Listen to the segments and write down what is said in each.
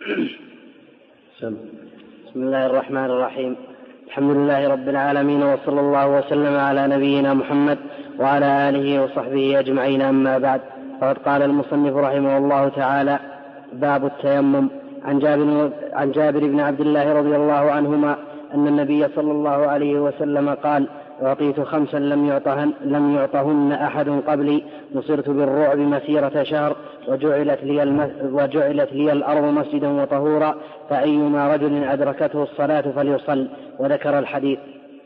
بسم الله الرحمن الرحيم. الحمد لله رب العالمين، وصلى الله وسلم على نبينا محمد وعلى آله وصحبه أجمعين، أما بعد. فقد قال المصنف رحمه الله تعالى: باب التيمم. عن جابر بن عبد الله رضي الله عنهما أن النبي صلى الله عليه وسلم قال: أعطيت 5 لم يعطهن أحد قبلي، نصرت بالرعب مسيرة شهر، وجعلت لي الأرض مسجدا وطهورا، فأيما رجل أدركته الصلاة فليصل. وذكر الحديث.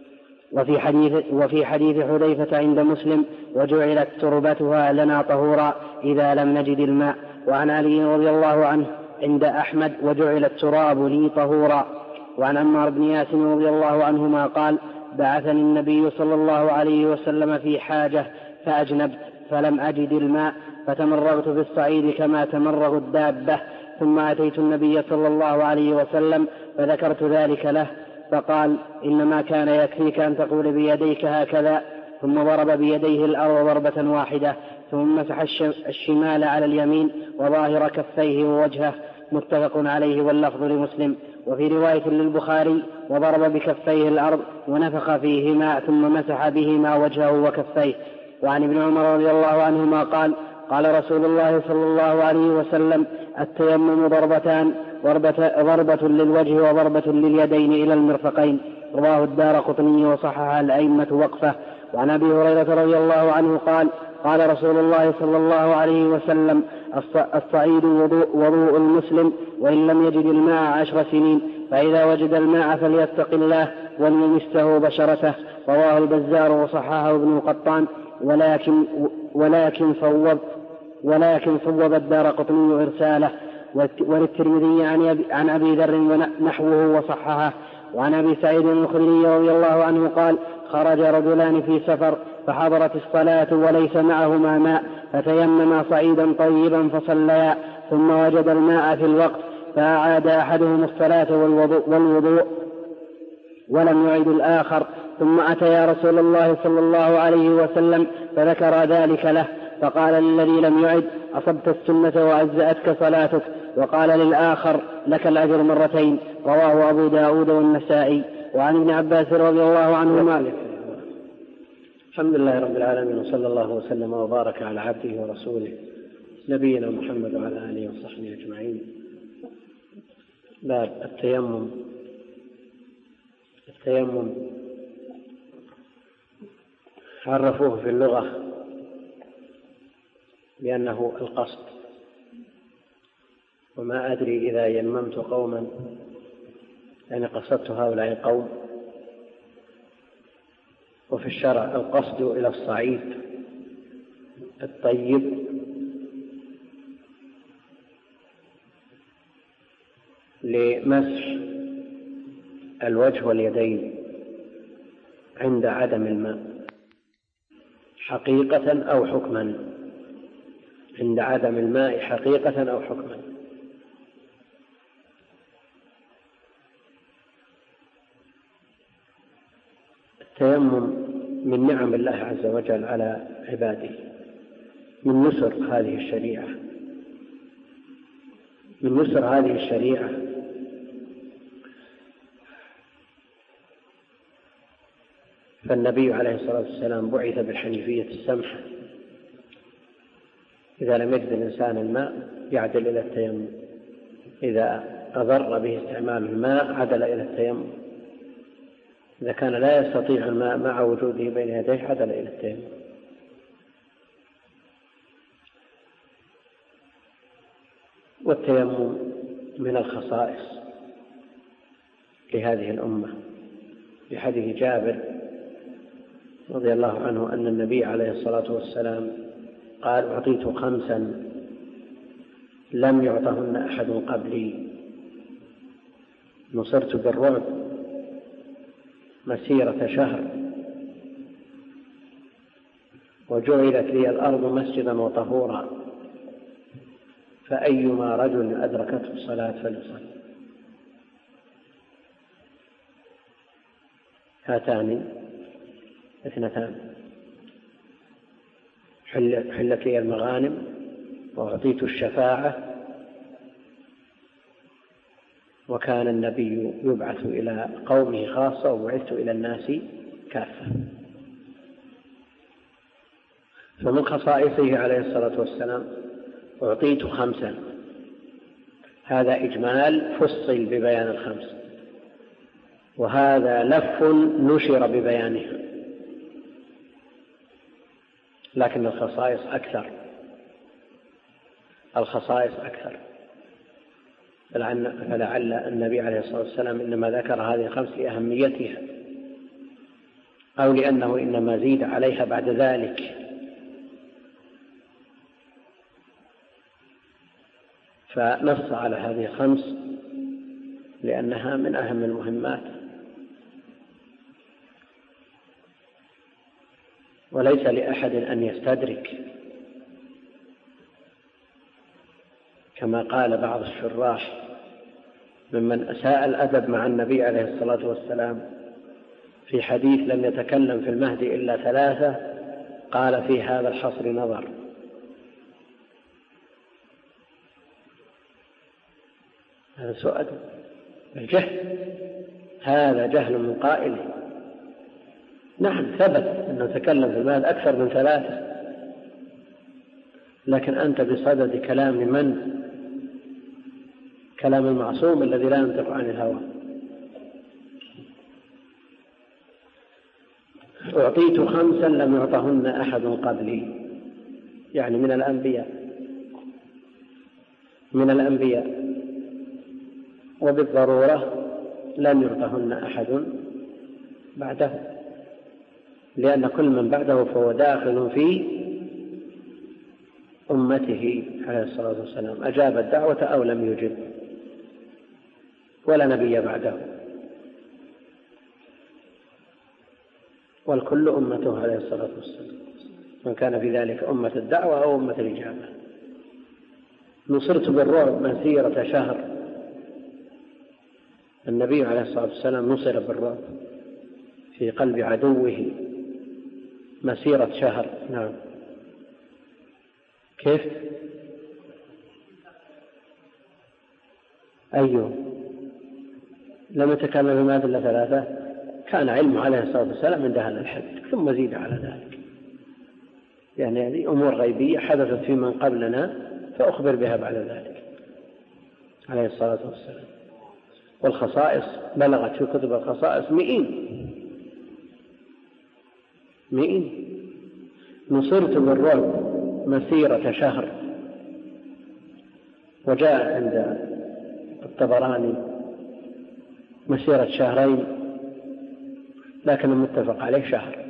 وفي حديث حذيفة عند مسلم: وجعلت تربتها لنا طهورا إذا لم نجد الماء. وعن علي رضي الله عنه عند أحمد: وجعل التراب لي طهورا. وعن عمار بن ياسر رضي الله عنهما قال: بعثني النبي صلى الله عليه وسلم في حاجة فأجنبت فلم أجد الماء، فتمرغت في الصعيد كما تمرغ الدابة، ثم أتيت النبي صلى الله عليه وسلم فذكرت ذلك له، فقال: إنما كان يكفيك أن تقول بيديك هكذا. ثم ضرب بيديه الأرض ضربة واحدة، ثم مسح الشمال على اليمين وظاهر كفيه ووجهه. متفق عليه، واللفظ لمسلم. وفي رواية للبخاري: وضرب بكفيه الأرض ونفخ فيهما ثم مسح بهما وجهه وكفيه. وعن ابن عمر رضي الله عنهما قال: قال رسول الله صلى الله عليه وسلم: التيمم ضربتان، ضربة للوجه وضربة لليدين إلى المرفقين. رواه الدارقطني وصححه الأئمة وقفه. وعن أبي هريرة رضي الله عنه قال: قال رسول الله صلى الله عليه وسلم: الصعيد وضوء المسلم، وإن لم يجد الماء 10 سنين، فإذا وجد الماء فليتق الله وليمسه بشرته. رواه البزار وصححه ابن القطان، ولكن صوب الدارقطني إرساله. وللترمذي عن أبي ذر نحوه وصححه. وعن أبي سعيد الخدري رضي الله عنه قال: خرج رجلان في سفر فحضرت الصلاة وليس معهما ماء، فتيمما صعيدا طيبا فصليا، ثم وجد الماء في الوقت، فأعاد أحدهم الصلاة والوضوء ولم يعد الآخر، ثم أتيا رسول الله صلى الله عليه وسلم فذكر ذلك له، فقال للذي لم يعد: أصبت السنة وأجزأتك صلاتك. وقال للآخر: لك الأجر 2. رواه أبو داود والنسائي. وعن ابن عباس رضي الله عنهما. الحمد لله رب العالمين، وصلى الله وسلم وبارك على عبده ورسوله نبينا محمد وعلى آله وصحبه أجمعين. باب التيمم. التيمم عرفوه في اللغة بأنه القصد، وما أدري إذا يممت قوما يعني قصدت هؤلاء القوم. وفي الشرع القصد إلى الصعيد الطيب لمسح الوجه واليدين عند عدم الماء حقيقة أو حكما، عند عدم الماء حقيقة أو حكما. التيمم من نعم الله عز وجل على عباده، من نصر هذه الشريعة، من نصر هذه الشريعة. فالنبي عليه الصلاة والسلام بعث بالحنيفية السمحة، إذا لم يجد الإنسان الماء يعدل إلى التيمم، إذا أضر به استعمال الماء عدل إلى التيمم، إذا كان لا يستطيع الماء مع وجوده بين يديه عدل إلى التيمم. والتيمم من الخصائص لهذه الأمة، لحديث جابر رضي الله عنه أن النبي عليه الصلاة والسلام قال: أعطيت 5 لم يعطهن أحد قبلي، نصرت بالرعب مسيرة شهر، وجعلت لي الأرض مسجدا وطهورا، فأيما رجل أدركته الصلاة فليصلي. هاتان 2: حلت لي المغانم، وأعطيت الشفاعة، وكان النبي يبعث إلى قومه خاصة وبعثت إلى الناس كافة. فمن خصائصه عليه الصلاة والسلام أعطيت 5، هذا إجمال فصل ببيان 5، وهذا لف نشر ببيانها، لكن الخصائص أكثر. فلعل النبي عليه الصلاة والسلام إنما ذكر هذه 5 لأهميتها، أو لأنه إنما زيد عليها بعد ذلك، فنص على هذه 5 لأنها من أهم المهمات. وليس لأحد أن يستدرك، كما قال بعض الشراح ممن أساء الأدب مع النبي عليه الصلاة والسلام في حديث لم يتكلم في المهد إلا 3، قال في هذا الحصر نظر. هذا سؤال الجهل، هذا جهل من قائله. نعم ثبت أنه تكلم في المهد أكثر من 3، لكن أنت بصدد كلام من؟ كلام المعصوم الذي لا ينطق عن الهوى. أعطيت 5 لم يعطهن أحد قبلي، يعني من الأنبياء، وبالضرورة لن يعطهن أحد بعده، لأن كل من بعده فهو داخل في أمته عليه الصلاة والسلام، أجاب الدعوة أو لم يجب، ولا نبي بعده، والكل أمته عليه الصلاة والسلام، من كان في ذلك أمة الدعوة أو أمة الإجابة. نصرت بالرعب مسيرة شهر، النبي عليه الصلاة والسلام نصر بالرعب في قلب عدوه مسيرة شهر. نعم. كيف؟ أيوه، لم يتكلم بما إلا 3، كان علم عليه الصلاة والسلام عند هذا الحد، ثم زيد على ذلك، يعني هذه أمور غيبية حدثت في من قبلنا فأخبر بها بعد ذلك عليه الصلاة والسلام. والخصائص بلغت في كتب الخصائص 100. نصرت بالرعب مسيرة شهر، وجاء عند الطبراني مسيرة 2 شهر، لكن المتفق عليه شهر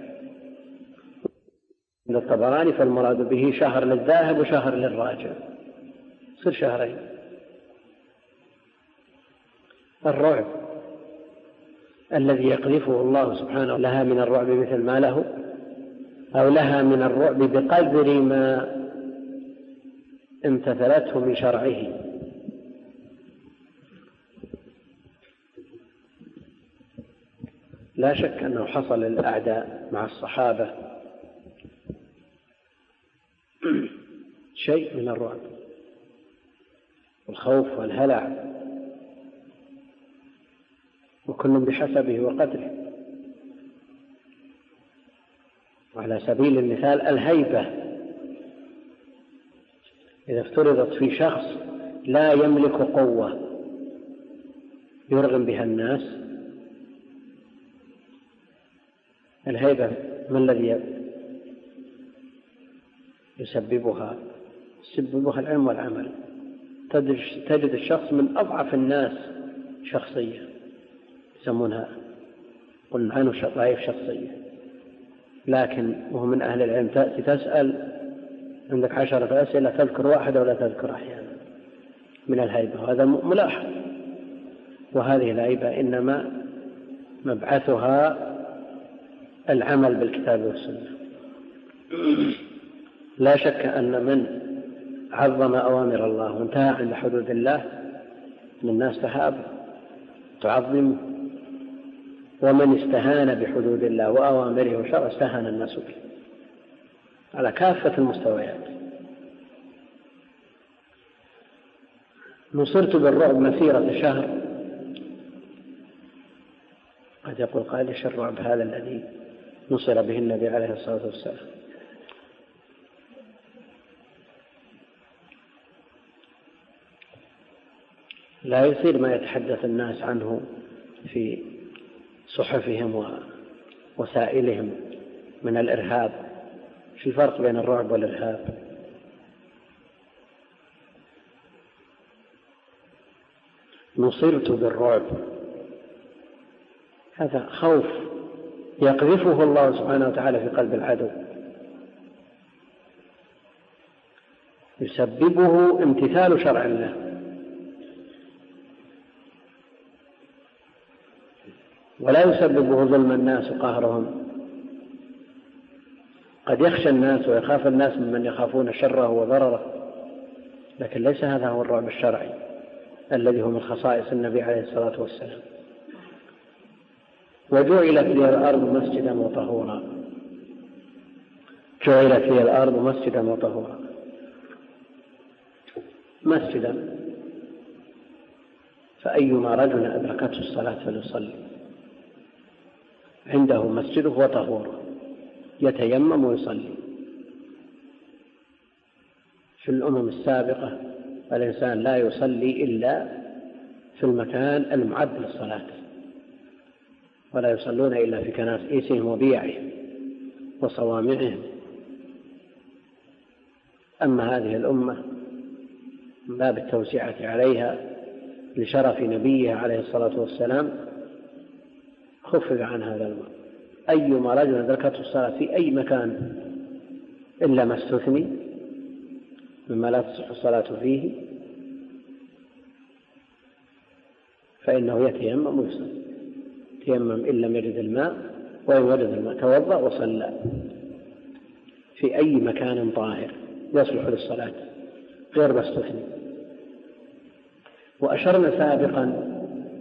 عند الطبراني، فالمراد به شهر للذاهب وشهر للراجع، صار 2 شهر. الرعب الذي يقذفه الله سبحانه لها من الرعب مثل ما له، أو لها من الرعب بقدر ما امتثلته من شرعه. لا شك أنه حصل للأعداء مع الصحابة شيء من الرعب والخوف والهلع، وكل بحسبه وقدره. وعلى سبيل المثال الهيبة إذا افترضت في شخص لا يملك قوة يرغم بها الناس، الهيبة ما الذي يسببها العلم والعمل. تجد الشخص من أضعف الناس شخصية، يسمونها قلنا عنه ضعيف شخصية، لكن وهو من أهل العلم تأتي تسأل عندك 10 أسئلة تذكر 1 ولا تذكر أحيانا من الهيبة، وهذا ملاحظ. وهذه الهيبة إنما مبعثها العمل بالكتاب والسنة. لا شك أن من عظم أوامر الله وانتهى عند حدود الله من الناس تهاب تعظمه، ومن استهان بحدود الله وأوامره وشرع استهان الناس به على كافة المستويات. نصرت بالرعب مسيرة 1 شهر، قد يقول قائل ايش الرعب هذا الذي نصر به النبي عليه الصلاة والسلام؟ لا يصير ما يتحدث الناس عنه في صحفهم ووسائلهم من الإرهاب. شو الفرق بين الرعب والإرهاب؟ نصرت بالرعب، هذا خوف يقذفه الله سبحانه وتعالى في قلب العدو، يسببه امتثال شرع الله. ولا يسببه ظلم الناس وقهرهم. قد يخشى الناس ويخاف الناس ممن يخافون شره وضرره، لكن ليس هذا هو الرعب الشرعي الذي هو من خصائص النبي عليه الصلاة والسلام. وجعلت لي الأرض مسجدا وطهورا، جعلت لي الأرض مسجدا وطهورا. مسجدا فأيما رجل أدركته الصلاة فليصلي، عنده مسجده وطهوره يتيمم ويصلي. في الأمم السابقة الإنسان لا يصلي إلا في المكان المعد للصلاة، ولا يصلون إلا في كنائسهم وبيعهم وصوامعهم. أما هذه الأمة من باب التوسعة عليها لشرف نبيه عليه الصلاة والسلام خفف عن هذا الأمر. أيما رجل أدركته الصلاة في أي مكان إلا ما استثني مما لا تصح الصلاة فيه فإنه يتيمم ويصلي. يتيمم إن لم يجد الماء، وإن وجد الماء توضأ وصلى في أي مكان طاهر يصلح للصلاة غير ما استثني. وأشرنا سابقا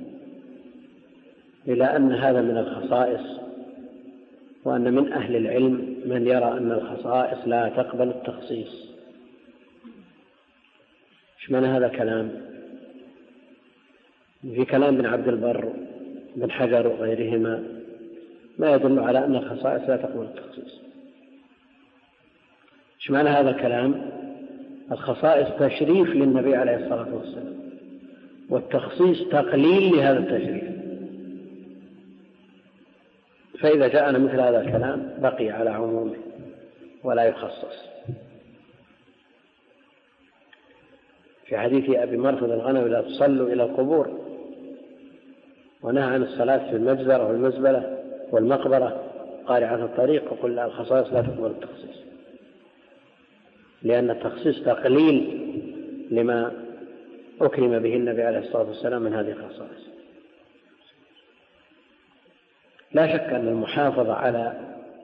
إلى أن هذا من الخصائص، وأن من أهل العلم من يرى أن الخصائص لا تقبل التخصيص. إيش معنى هذا الكلام؟ في كلام ابن عبد البر بن حجر وغيرهما ما يدل على أن الخصائص لا تقبل التخصيص. إيش معنى هذا الكلام؟ الخصائص تشريف للنبي عليه الصلاة والسلام، والتخصيص تقليل لهذا التشريف. فإذا جاءنا مثل هذا الكلام بقي على عمومه ولا يخصص. في حديث أبي مرثد الغنوي لا تصلوا إلى القبور، ونهى عن الصلاة في المجزرة والمزبلة والمقبرة قارعة الطريق، وقل لا، الخصائص لا تقبل التخصيص، لأن التخصيص تقليل لما أكرم به النبي عليه الصلاة والسلام من هذه الخصائص. لا شك أن المحافظة على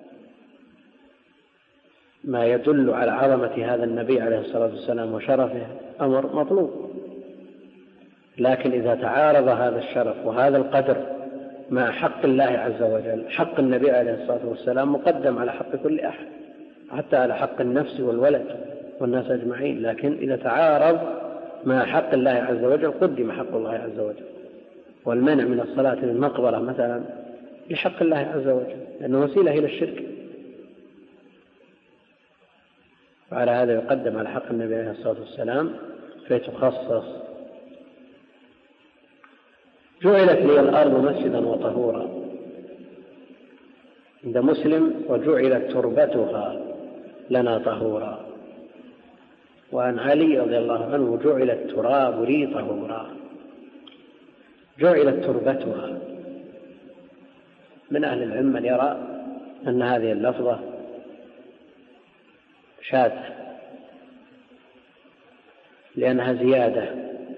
ما يدل على عظمة هذا النبي عليه الصلاة والسلام وشرفه أمر مطلوب، لكن إذا تعارض هذا الشرف وهذا القدر مع حق الله عز وجل، حق النبي عليه الصلاة والسلام مقدم على حق كل أحد، حتى على حق النفس والولد والناس أجمعين. لكن إذا تعارض مع حق الله عز وجل قدم حق الله عز وجل. والمنع من الصلاة في المقبرة مثلا لحق الله عز وجل، لأنه وسيلة إلى الشرك، وعلى هذا يقدم على حق النبي عليه الصلاة والسلام فيتخصص. جعلت لي الأرض مسجدا وطهورا عند مسلم، وجعلت تربتها لنا طهورا. وعن علي رضي الله عنه جعل التراب لي طهورا. جعلت تربتها، من أهل العلم من يرى أن هذه اللفظة شاذة لأنها زيادة،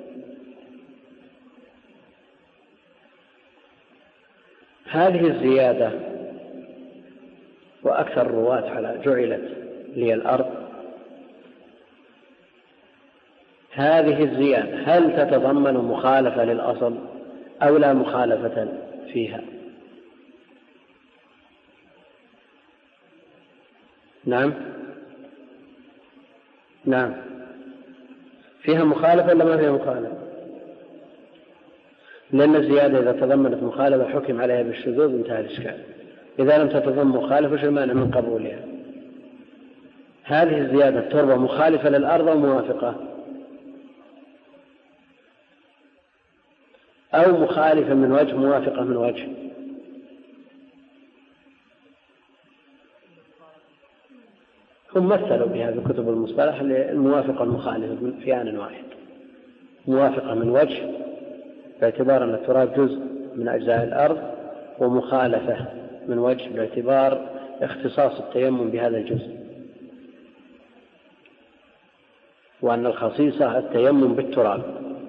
هذه الزيادة وأكثر الرواة على جعلت لي الأرض، هذه الزيادة هل تتضمن مخالفة للأصل أو لا مخالفة فيها؟ نعم فيها مخالفة ولا ما فيها مخالفة؟ لأن الزيادة إذا تضمنت مخالفة حكم عليها بالشذوذ انتهى الإشكال. إذا لم تتضمن مخالفة وش المانع من قبولها؟ هذه الزيادة التربة مخالفة للأرض أو موافقة أو مخالفة من وجه موافقة من وجه؟ هم مثلوا بها في كتب المصطلح الموافقة المخالفة في آن واحد، موافقة من وجه باعتبار أن التراب جزء من أجزاء الأرض، ومخالفة من وجه باعتبار اختصاص التيمم بهذا الجزء، وأن الخصيصة التيمم بالتراب.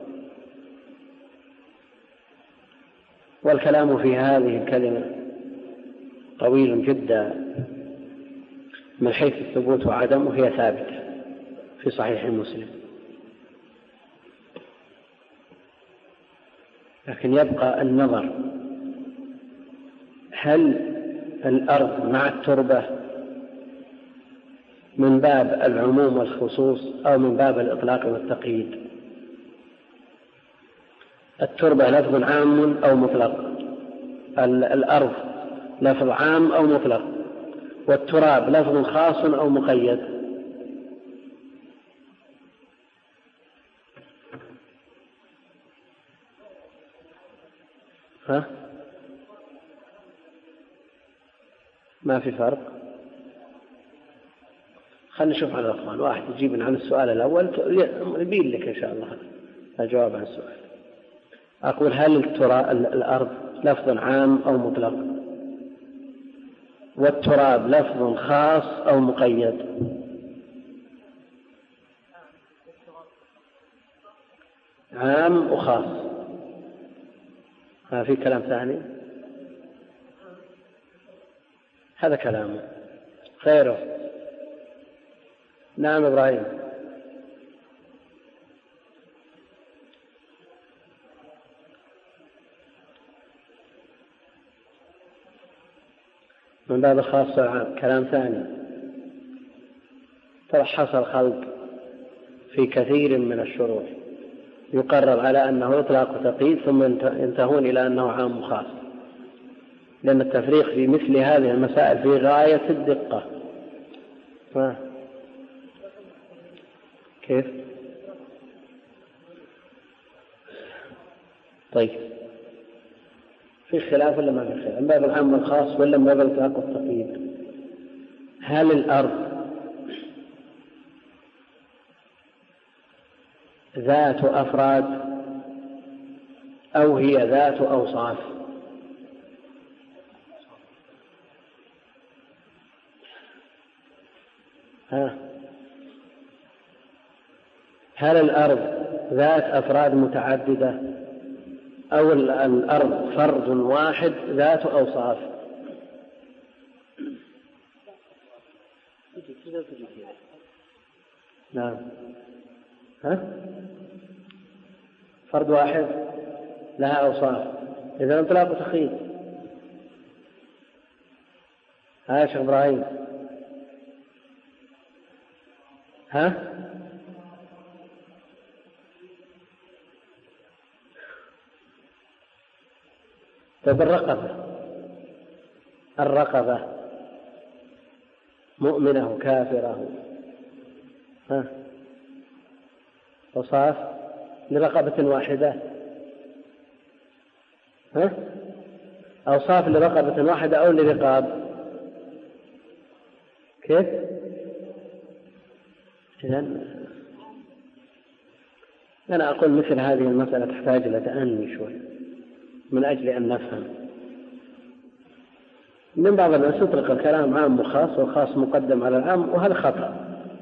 والكلام في هذه الكلمة طويل جدا من حيث الثبوت وعدم، وهي ثابتة في صحيح مسلم، لكن يبقى النظر هل الأرض مع التربة من باب العموم والخصوص أو من باب الإطلاق والتقييد؟ التربة لفظ عام أو مطلق، الأرض لفظ عام أو مطلق، والتراب لفظ خاص أو مقيد؟ ها؟ ما في فرق. خلنا نشوف على الأخوان، واحد يجيب عن السؤال الأول يبين لك إن شاء الله الجواب عن السؤال. أقول هل الأرض لفظ عام أو مطلق، والتراب لفظ خاص أو مقيد؟ عام وخاص، ما في كلام ثاني. هذا كلامه خيره. نعم إبراهيم. من باب الخاص والعام كلام ثاني. ترى حصل خلط في كثير من الشروح، يقرر على أنه إطلاق وتقييد ثم ينتهون إلى أنه عام وخاص، لأن التفريق في مثل هذه المسائل في غاية الدقة. كيف؟ طيب، في خلاف ولا ما في خلاف؟ من باب العام والخاص ولا من باب الإطلاق والتقييد؟ هل الأرض ذات أفراد أو هي ذات أوصاف؟ هل الأرض ذات أفراد متعددة أو الأرض فرد واحد ذات أوصاف؟ نعم. فرد واحد لها أوصاف، إذا انطلاق وتخييد. يا شيخ إبراهيم. طيب، الرقبة مؤمنة كافرة، أوصاف لرقبة واحدة، أوصاف لرقبة واحدة أو لرقاب؟ كيف؟ إذن أنا أقول مثل هذه المسألة تحتاج إلى تأني شوي من أجل أن نفهم. من بعض الناس يطلق الكلام عام وخاص والخاص مقدم على العام، وهذا خطأ.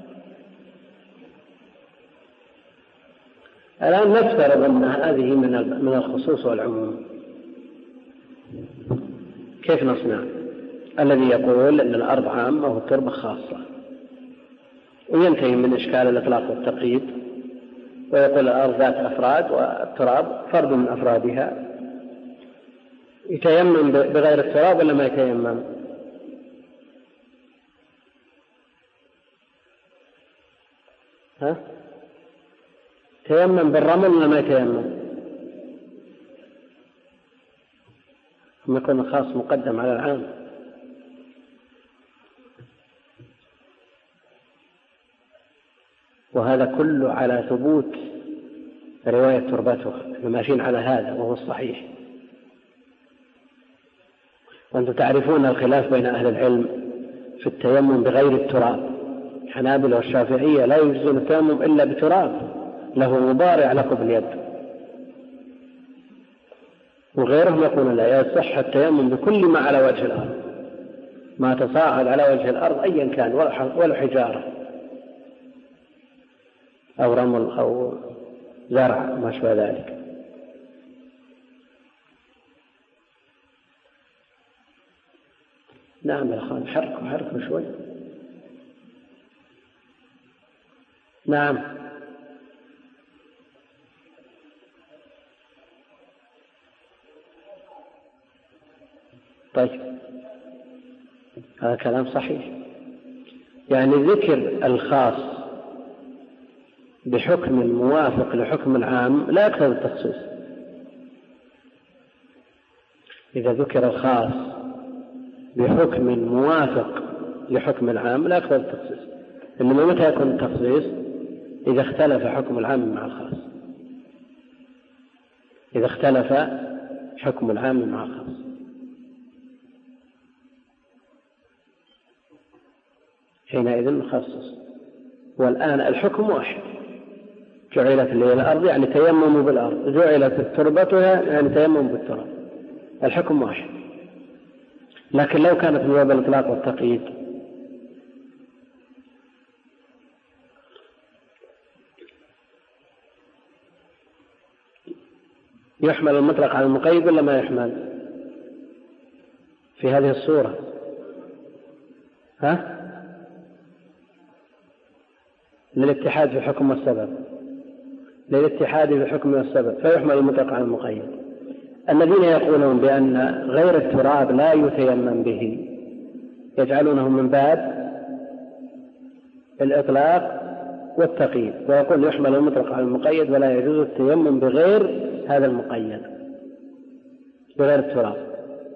الآن نفترض أن هذه من الخصوص والعموم، كيف نصنع؟ الذي يقول أن الأرض عامة والتربة خاصة، وينتهي من إشكال الإطلاق والتقييد، ويقول الأرض ذات أفراد والتراب فرد من أفرادها. يتيمم بغير التراب ولا ما يتيمم؟ تيمم بالرمل ولا ما يتيمم؟ ثم يكون الخاص مقدم على العام. وهذا كله على ثبوت رواية تربتها، ماشيين على هذا وهو الصحيح. وأنتم تعرفون الخلاف بين أهل العلم في التيمم بغير التراب. الحنابلة والشافعية لا يجوز التيمم إلا بتراب له غبار يعلق باليد، وغيرهم يقولون لا يصح التيمم بكل ما على وجه الأرض، ما تصاعد على وجه الأرض أيا كان، ولا حجارة أو رمل أو زرع ما شابه ذلك. نعم يا أخوان، حركوا شوي. نعم. طيب هذا كلام صحيح، يعني ذكر الخاص بحكم موافق لحكم العام لا يقتضي التخصيص. إذا ذكر الخاص بحكم موافق لحكم العام لا يقتضي التخصيص، إنما متى يكون التخصيص؟ إذا اختلف حكم العام مع الخاص، إذا اختلف حكم العام مع الخاص. حينئذ نخصص. والآن الحكم واحد، جعلت لي الأرض يعني تيمم بالأرض، جعلت تربتها يعني تيمم بالتراب، الحكم واحد. لكن لو كانت من باب الإطلاق والتقييد يحمل المطلق على المقيد ولا ما يحمل في هذه الصورة؟ للاتحاد في الحكم والسبب، للاتحاد في الحكم والسبب فيحمل المطلق على المقيد. الذين يقولون بأن غير التراب لا يتيمم به يجعلونه من باب الإطلاق والتقييد، ويقول يحمل المطلق على المقيد ولا يجوز التيمم بغير هذا المقيد، بغير التراب،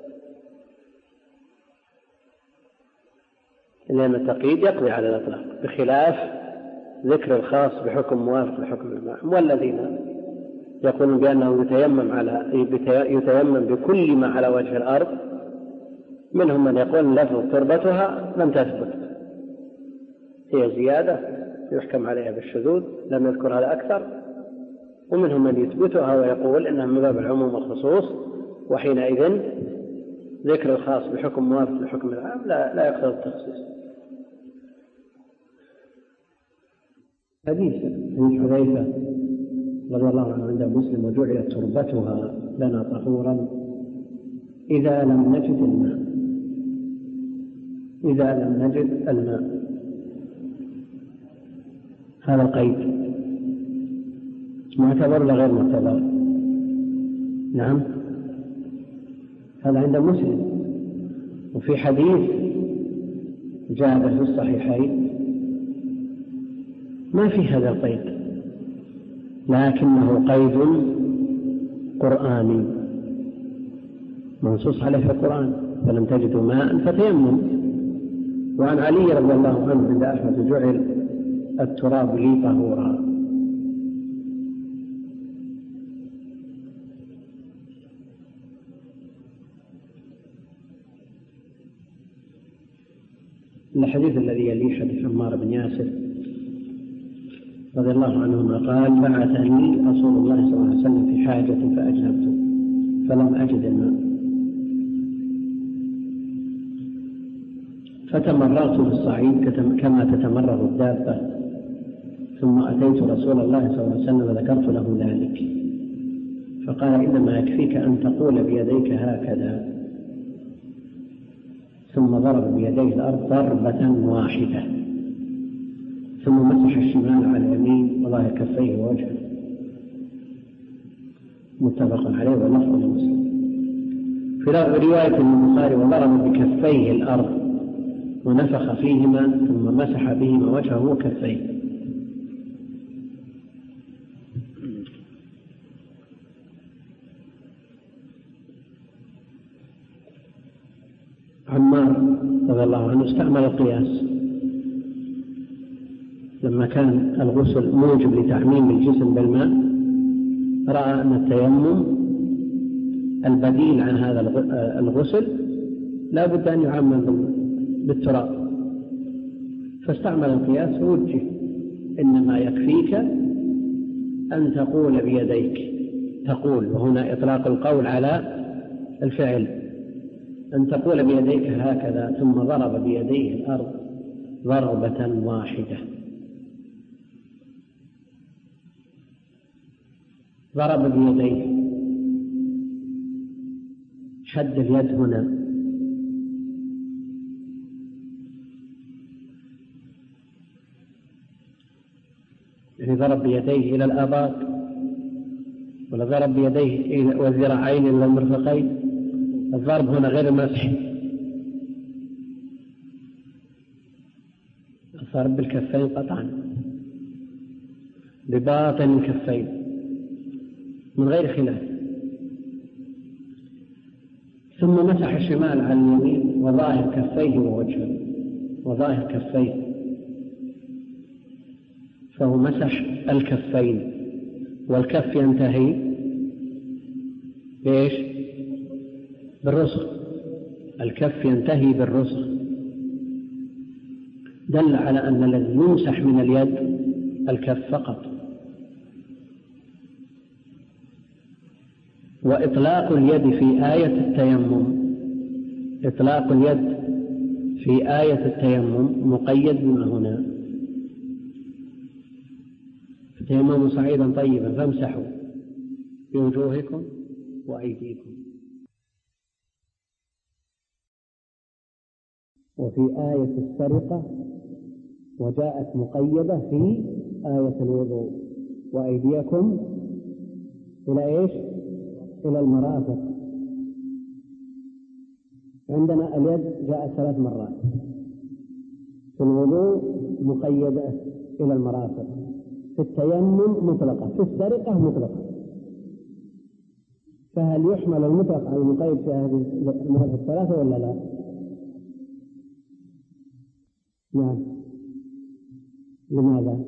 لأن التقييد يقضي على الإطلاق بخلاف ذكر الخاص بحكم موافق لحكم العام. والذين يقولون بأنه يتيمم بكل ما على وجه الأرض، منهم من يقول لفظ تربتها لم تثبت، هي زيادة يحكم عليها بالشذوذ، لم يذكر هذا أكثر، ومنهم من يثبتها ويقول إنها من باب العموم والخصوص، وحينئذ ذكر الخاص بحكم موافق لحكم العام لا يقتضي التخصيص. حديث حذيفة رضي الله عنه عند مسلم: وجعلت تربتها لنا طهورا إذا لم نجد الماء. إذا لم نجد الماء، هذا القيد معتبر ولا غير معتبر؟ نعم، هذا عند مسلم. وفي حديث جاء في الصحيحين ما في هذا القيد، لكنه قيد قرآني منصوص عليه في القرآن: فلم تجدوا ماء فتيمموا. وعن علي رضي الله عنه عند أحمد: جعل التراب لي طهورا. الحديث الذي يليه حديث عمار بن ياسر رضي الله عنهما قال: بعثني رسول الله صلى الله عليه وسلم في حاجة فأجنبت فلم أجد الماء، فتمررت في الصعيد كما تتمرر الدابة، ثم أتيت رسول الله صلى الله عليه وسلم وذكرت له ذلك، فقال: إنما يكفيك أن تقول بيديك هكذا، ثم ضرب بيديه الأرض ضربة واحدة، ثم مسح الشمال على اليمين وظاهر كفيه ووجهه. متفق عليه واللفظ لمسلم. في رواية البخاري: وضرب بكفيه الأرض ونفخ فيهما ثم مسح بهما وجهه وكفيه. عمار رضي الله عنه استعمل القياس لما كان الغسل موجب لتعميم الجسم بالماء، رأى أن التيمم البديل عن هذا الغسل لا بد أن يعمم بالتراب، فاستعمل القياس فوجه إنما يكفيك أن تقول بيديك، تقول، وهنا إطلاق القول على الفعل، أن تقول بيديك هكذا، ثم ضرب بيديه الأرض ضربة واحدة، ضرب بيديه، شد اليد هنا، يعني ضرب بيديه إلى الآباط، ولا ضرب بيديه والذراعين إلى المرفقين. الضرب هنا غير المسح، الضرب بالكفين قطعا، بباطن الكفين من غير خلاف. ثم مسح الشمال على اليمين وظاهر كفيه ووجهه، وظاهر كفيه، فهو مسح الكفين، والكف ينتهي بإيش؟ بالرسغ، الكف ينتهي بالرسغ، دل على أن الذي يمسح من اليد الكف فقط. وإطلاق اليد في آية التيمم، إطلاق اليد في آية التيمم مقيد بما هنا، تيمموا صعيدا طيبا فامسحوا بوجوهكم وأيديكم. وفي آية السرقة وجاءت مقيدة في آية الوضوء، وأيديكم إلى إيش؟ إلى المرافق. عندنا اليد جاءت 3 مرات، في الوضوء مقيدة إلى المرافق، في التيمم مطلقة، في السرقة مطلقة. فهل يحمل المطلق على المقيد في هذه المرات الثلاثة ولا لا؟ نعم. لماذا؟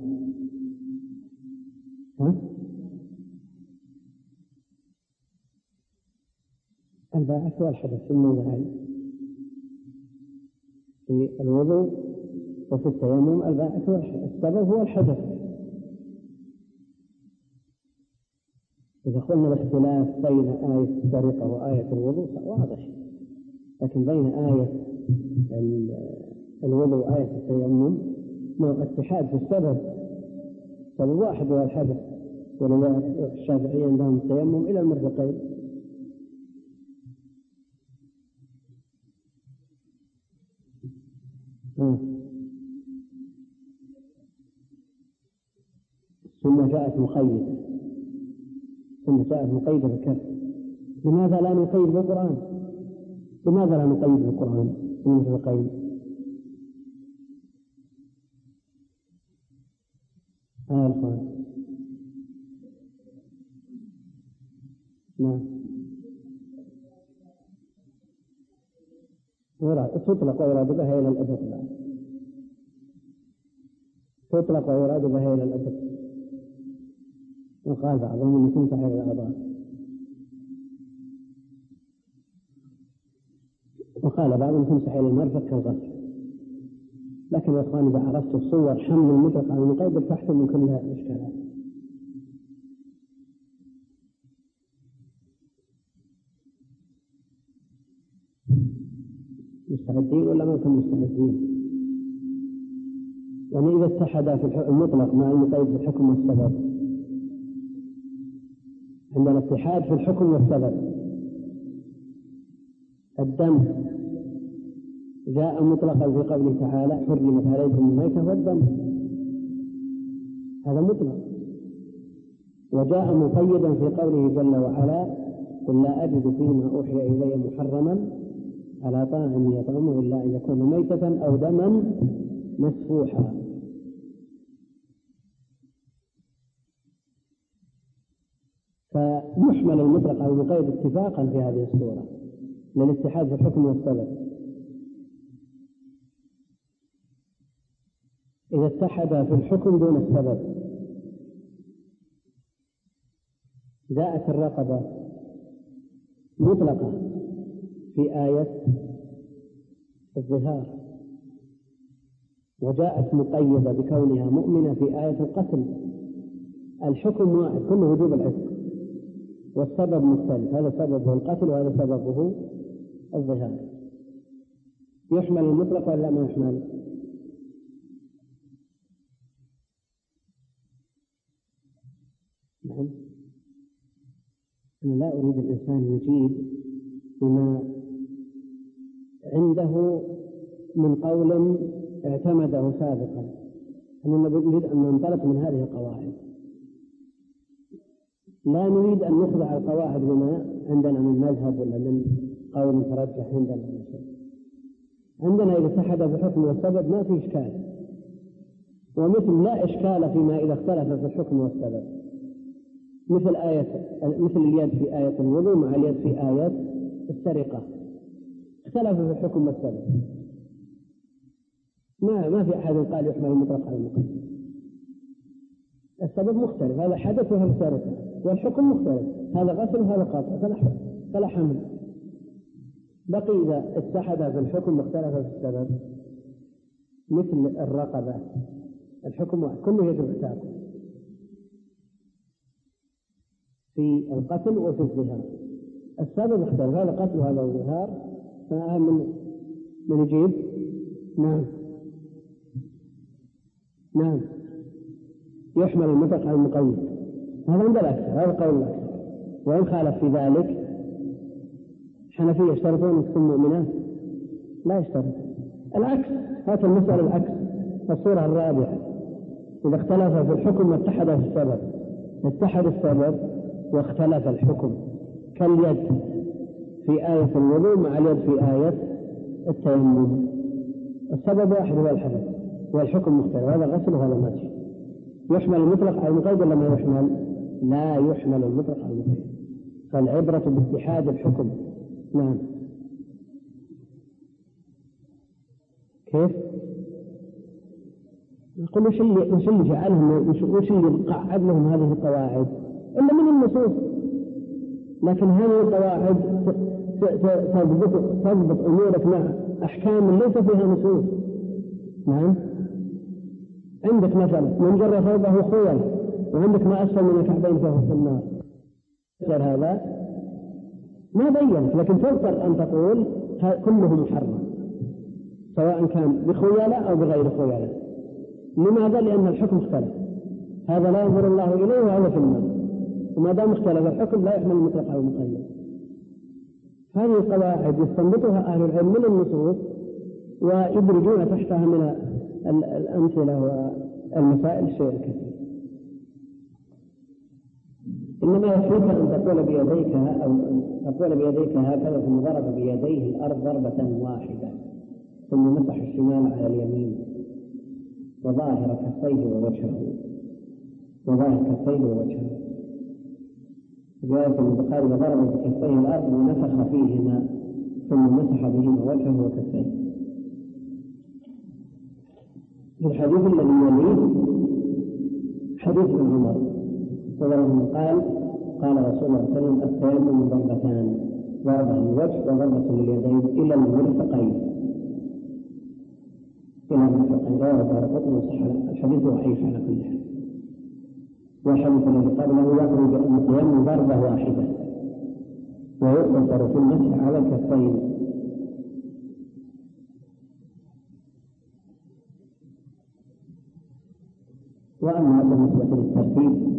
الباعث والحدث في الموضعين، في الوضوء وفي التيمم الباعث والحدث، السبب هو الحدث. إذا قلنا الاختلاف بين آية السرقة وآية الوضوء واضح، لكن بين آية الوضوء وآية التيمم نوع اتحاد في السبب، سبب واحد هو الحدث. ولذلك الشافعية عندهم التيمم إلى المرفقين. ثم جاءت مقيدة، ثم جاءت مقيدة بالكف. لماذا لا نقيد بالقرآن؟ لماذا لا نقيد بالقرآن المرفقين؟ القرآن نعم تطلق ويراد بها إلى الأبد، تطلق ويراد بها إلى الأبد. وقال بعضهم أن تمسح إلى الأعضاء، وقال بعضهم تمسح إلى المرفق كالغسل. لكن يا أخواني إذا عرفت الصور حمل المطلق على المقيد ارتحتم من كل الإشكالات. مستعدين ولا ما كانوا مستعدين؟ يعني إذا اتحد في المطلق مع المقيد في الحكم والسبب، عندنا اتحاد في الحكم والسبب. الدم جاء مطلقا في قوله تعالى حرمت عليكم الميتة والدم، هذا مطلق. وجاء مقيدا في قوله جل وعلا قل لا أجد فيما أوحي إلي محرما على طاعم يطعمه إلا أن يكون ميتة أو دما مسفوحا. فيحمل المطلق على المقيد اتفاقا في هذه الصورة للاتحاد في الحكم والسبب. إذا اتحد في الحكم دون السبب. جاءت الرقبة مطلقة في آية الظهار، وجاءت مقيدة بكونها مؤمنة في آية القتل. الحكم واحد، كله وجوب العتق، والسبب مختلف، هذا سببه القتل وهذا سببه الظهار. يحمل المطلق ولا ما يحمل؟ نعم. أنا لا أريد الإنسان يجيب بما عنده من قول اعتمده سابقا. أنا نريد أن ننطلق من هذه القواعد، لا نريد أن نخضع القواعد بما عندنا من مذهب ولا من قول ترجح عندنا من شيء. عندنا إذا اتحد بحكم والسبب ما في إشكال، ومثل لا إشكال فيما إذا اختلف في الحكم والسبب، مثل اليد في آية الوضوء مع اليد في آية السرقة، اختلفوا في الحكم والسبب، ما في أحد قال يحمل المطلق على المقيد. السبب مختلف، هذا حدث وهذا سرقة، والحكم مختلف، هذا غسل وهذا قاطع، فلا حمل. بقي إذا اتحد في الحكم واختلف في السبب، مثل الرقبة، الحكم واحد، كله يجب عتاقه في القتل وفي الظهار. السبب اختلف، هذا قتل وهذا ظهار، فأهم من يجيب. نعم يحمل المطلق على المقيد، هذا عند الأكثر، هذا قول الأكثر. وإن خالف في ذلك الحنفية يشترطون أن تكون مؤمنات؟ لا يشترط. العكس، هذه المسألة العكس. الصورة الرابعة، إذا اختلف في الحكم واتحد في السبب، اتحد السبب واختلف الحكم، كاليد في آية الوضوء مع اليد في آية التيمم، السبب واحد هو الحدث والحكم مختلف، هذا غسل وهذا ماشي. يحمل المطلق على المقيد ولا ما يحمل؟ لا يحمل المطلق على المقيد، فالعبرة باتحاد الحكم. نعم. كيف؟ نقول وش اللي جعلهم، وش اللي قعد لهم هذه القواعد إلا من النصوص، لكن هذه القواعد تضبط أمورك مع أحكام ليس فيها نصوص. نعم. عندك مثلا من جر ثوبه خيل، وعندك ما أسفل من الكعبين فهو في النار، هذا ما بيّنت، لكن تضطر أن تقول كله محرم سواء كان بخيالة أو بغير خيالة. لماذا؟ لأن الحكم اختلف، هذا لا ينظر الله إليه وهذا في النار، وما دام اختلف الحكم لا يحمل المطلق على المقيد. هذه القواعد يستنبطها أهل العلم من النصوص ويدرجون تحتها من الأمثلة والمسائل الشيء الكثير. إنما يكفيك أن تقول بيديك هكذا ثم ضرب بيديه الأرض ضربة واحدة، ثم مسح الشمال على اليمين وظاهر كفيه ووجهه، رواية البخاري وضرب بكفيه الأرض ونفخ فيهما ثم مسح بهما وجهه وكفيه. في الحديث الذي يليه حديث ابن عمر رضي الله عنه قال رسول الله صلى الله عليه وسلم: التيمم ضربتان، ضربة للوجه وضربة لليدين إلى المرفقين. رواه الدارقطني وصححه. الحديث ضعيف على كل حال. والحديث الذي قبله يخرج بأن التيمم ضربة واحدة ويقتصر في المسح على الكفين. وأما بالنسبة للترتيب،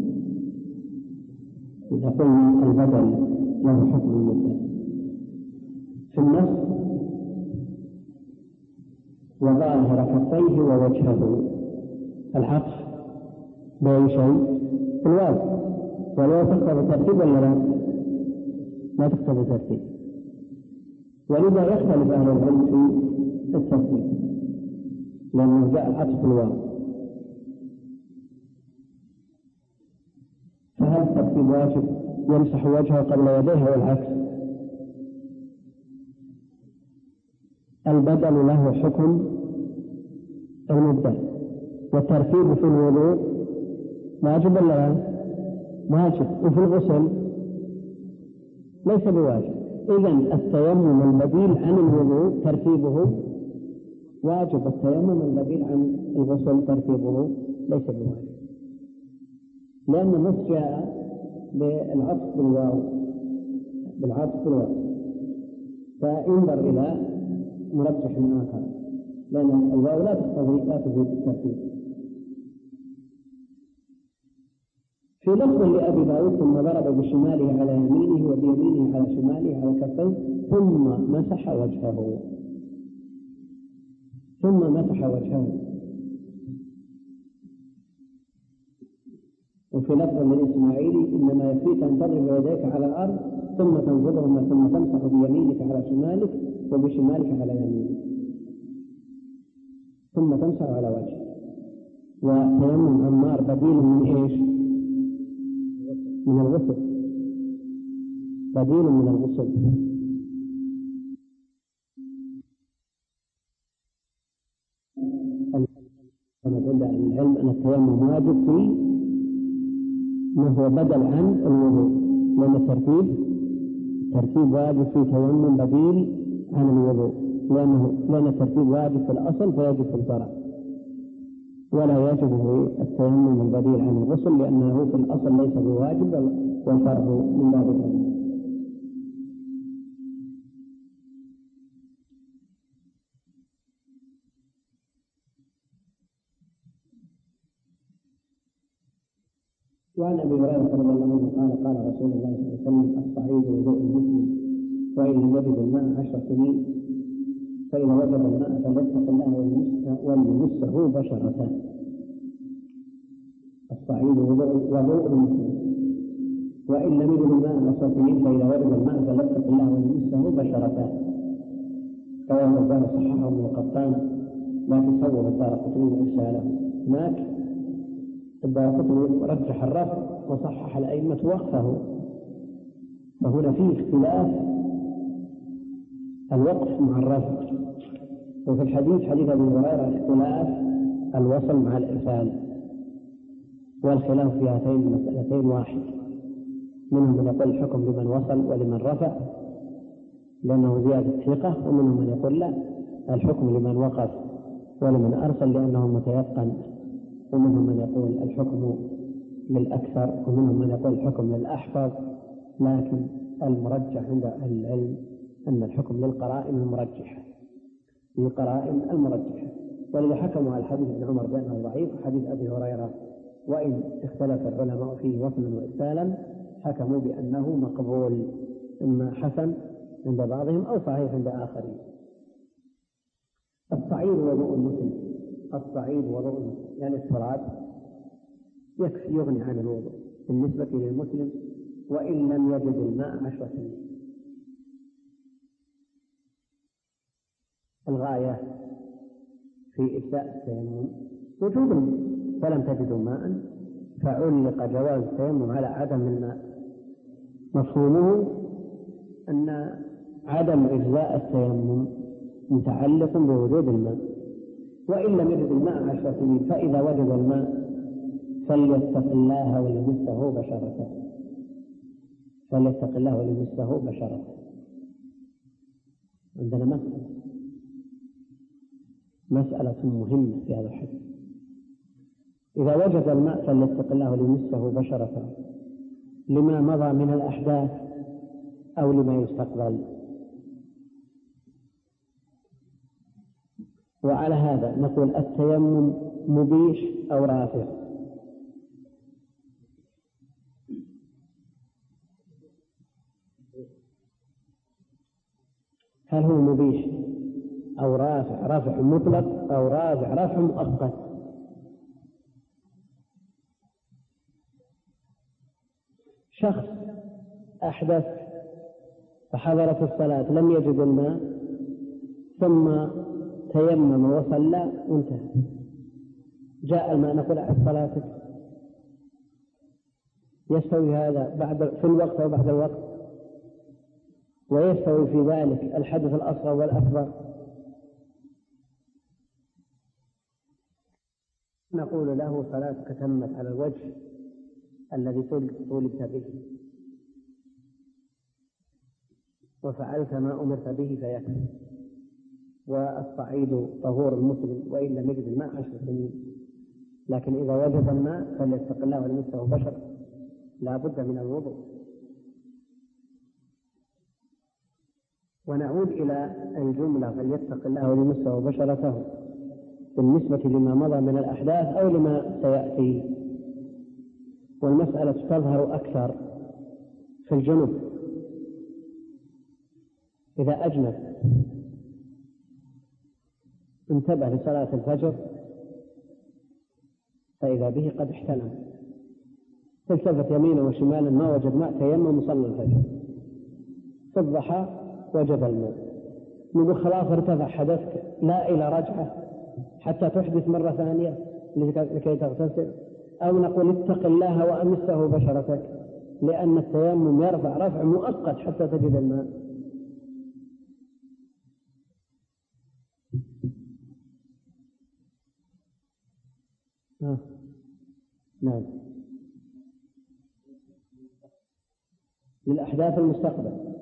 إذا قلنا البدل له حكم المبدل في النص وظاهر كفيه ووجهه، العطف بأي شيء في الواو، ولو تقتضي ترتيب ولا لا؟ لا تقتضي ترتيب، ولذا يختلف أهل العلم في الترتيب، لأنه جاء العطف في الواو. فهل الترتيب واجب يمسح وجهه قبل يديه والعكس؟ البدل له حكم المبدل، والترتيب في الوضوء واجب ولا لا؟ واجب. وفي الغسل ليس بواجب. إذن التيمم البديل عن الوضوء ترتيبه واجب، التيمم البديل عن الغسل ترتيبه ليس بواجب، لأن النص جاء بالعطف بالواو، فانظر إلى مرجح آخر، لأن الواو لا تفيد الترتيب. في لفظ لأبي داود ثم ضرب بشماله على يمينه وبيمينه على شماله على كفيه ثم مسح وجهه. وفي لفظ للإسماعيلي إنما يكفيك أن تضرب يديك على الأرض ثم تنفضهما ثم تمسح بيمينك على شمالك وبشمالك على يمينك ثم تمسح على وجهك. وتيمم عمار بديل من إيش؟ من الغسل، بديل من الغسل. عند العلم أن التيمم واجب في ما هو بدل عن الوضوء، لأن الترتيب واجب في تيمم بديل عن الوضوء، لأن الترتيب واجب في الأصل فيجب في الفرع، ولا يجب في التيمم البديل عن الغسل لأنه في الأصل ليس بواجب والفرع من باب الأولى. وعن أبي هريرة رضي الله عنه قال قال رسول الله صلى الله عليه وسلم: الصعيد وضوء المسلم، وإن لم يجد الماء 10 سنين فإذا وجد الماء فليتق الله وليمسه بشرته. الصعيد وضوء المسلم، وإن لم يجد الماء 10 سنين فإذا وجد الماء فليتق الله وليمسه بشرته. رواه البخاري صححه ابن القطان، لكن صوب الدارقطني إرساله. هناك الدارقطني رجح الرفع وصحح الأئمة وقفه، فهنا فيه اختلاف الوقف مع الرفع، وفي الحديث حديث أبي هريرة اختلاف الوصل مع الإرسال، والخلاف في هاتين المسألتين واحد، منهم من يقول الحكم لمن وصل ولمن رفع لأنه زيادة ثقة، ومنهم من يقول لا، الحكم لمن وقف ولمن أرسل لأنه متيقن، ومنهم من يقول الحكم للأكثر، ومنهم من يقول الحكم للأحفظ، لكن المرجح عند أهل العلم أن الحكم للقرائن المرجحة، ولذا حكموا على حديث ابن عمر بأنه ضعيف، وحديث أبي هريرة وإن اختلف العلماء فيه وصلا وإرسالا حكموا بأنه مقبول، إما حسن عند بعضهم أو صحيح عند آخرين. الصعيد وضوء المسلم، يعني التراب يكفي يغني عن الوضوء بالنسبة للمسلم وإن لم يجد الماء 10 سنين. الغاية في إجزاء التيمم وجود فلم تجدوا ماء فعلق جواز التيمم على عدم الماء، مفهومه أن عدم إجزاء التيمم متعلق بوجود الماء، وإن لم يجد الماء 10 سنين فإذا وجد الماء فليتق الله وليمسه بشرته. عندنا مسألة مهمة في هذا الحديث: إذا وجد الماء فليتق الله وليمسه بشرته، لما مضى من الأحداث أو لما يستقبل؟ وعلى هذا نقول التيمم مبيح أو رافع؟ هل هو مبيح أو رافع مطلق أو رافع مؤقت؟ شخص أحدث فحضرت الصلاة لم يجد الماء ثم تيمم وصلى وانتهى، جاء الماء نقول أحد صلاتك، يستوي هذا في الوقت أو بعد الوقت؟ ويستوي في ذلك الحدث الأصغر والأكبر؟ نقول له صلاتك تمت على الوجه الذي طولبت به، وفعلت ما أمرت به فيكفي، والصعيد طهور المسلم وإن لم يجد الماء 10 سنين، لكن إذا وجد الماء فليتق الله وليمسه بشر، لا بد من الوضوء. ونعود إلى الجملة فليتق الله وليمسه بشرته بالنسبة لما مضى من الأحداث أو لما سيأتي، والمسألة تظهر أكثر في الجنوب. إذا أجنب انتبه لصلاة الفجر فإذا به قد احتلم، التفت يمينا وشمالا ما وجد ماء تيمم وصلى الفجر، في الضحى وجد الماء، نقول خلاص ارتفع حدثك، لا إلى رجعة حتى تحدث مرة ثانية لكي تغتسل، أو نقول اتق الله وأمسه بشرتك، لأن التيمم يرفع رفع مؤقت حتى تجد الماء. نعم، للأحداث المستقبل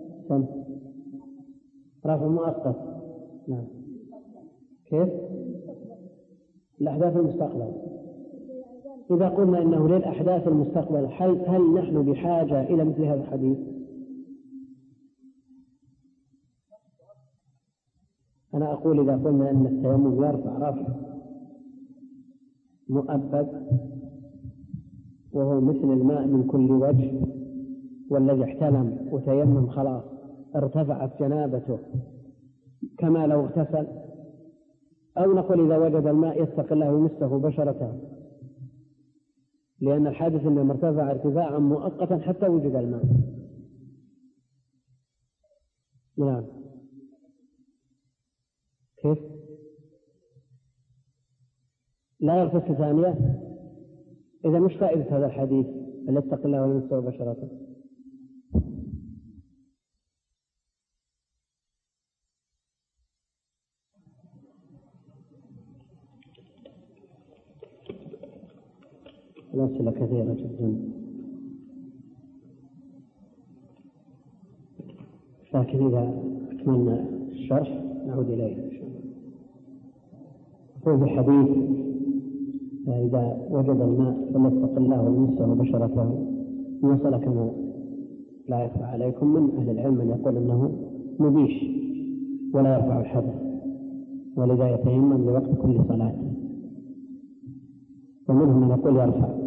رفع مؤقت. نعم، كيف؟ الأحداث المستقبل إذا قلنا إنه للأحداث المستقبل هل نحن بحاجة إلى مثل هذا الحديث؟ أنا أقول إذا قلنا إن التيمم يرفع رفع مؤبد وهو مثل الماء من كل وجه، والذي احتلم وتيمم خلاص ارتفعت جنابته كما لو اغتسل، أو نقول إذا وجد الماء يتق الله ويمسه بشرته، لأن الحادث إنما ارتفع ارتفاعا مؤقتا حتى وجد الماء. نعم، كيف؟ لا يغتسل ثانية؟ إذا مش فائدة هذا الحديث فليتق الله ويمسه بشرته؟ الأسئلة كثيرة جدا، لكن إذا أكملنا الشرح نعود إليه إن شاء الله. هو الحديث إذا وجد الماء فليتق الله ويمسه بشرته، وصل كما لا يخفى عليكم من أهل العلم من يقول أنه مبيح ولا يرفع الحدث، ولذا يتيمم لوقت كل صلاة، ومنهم من يقول يرفع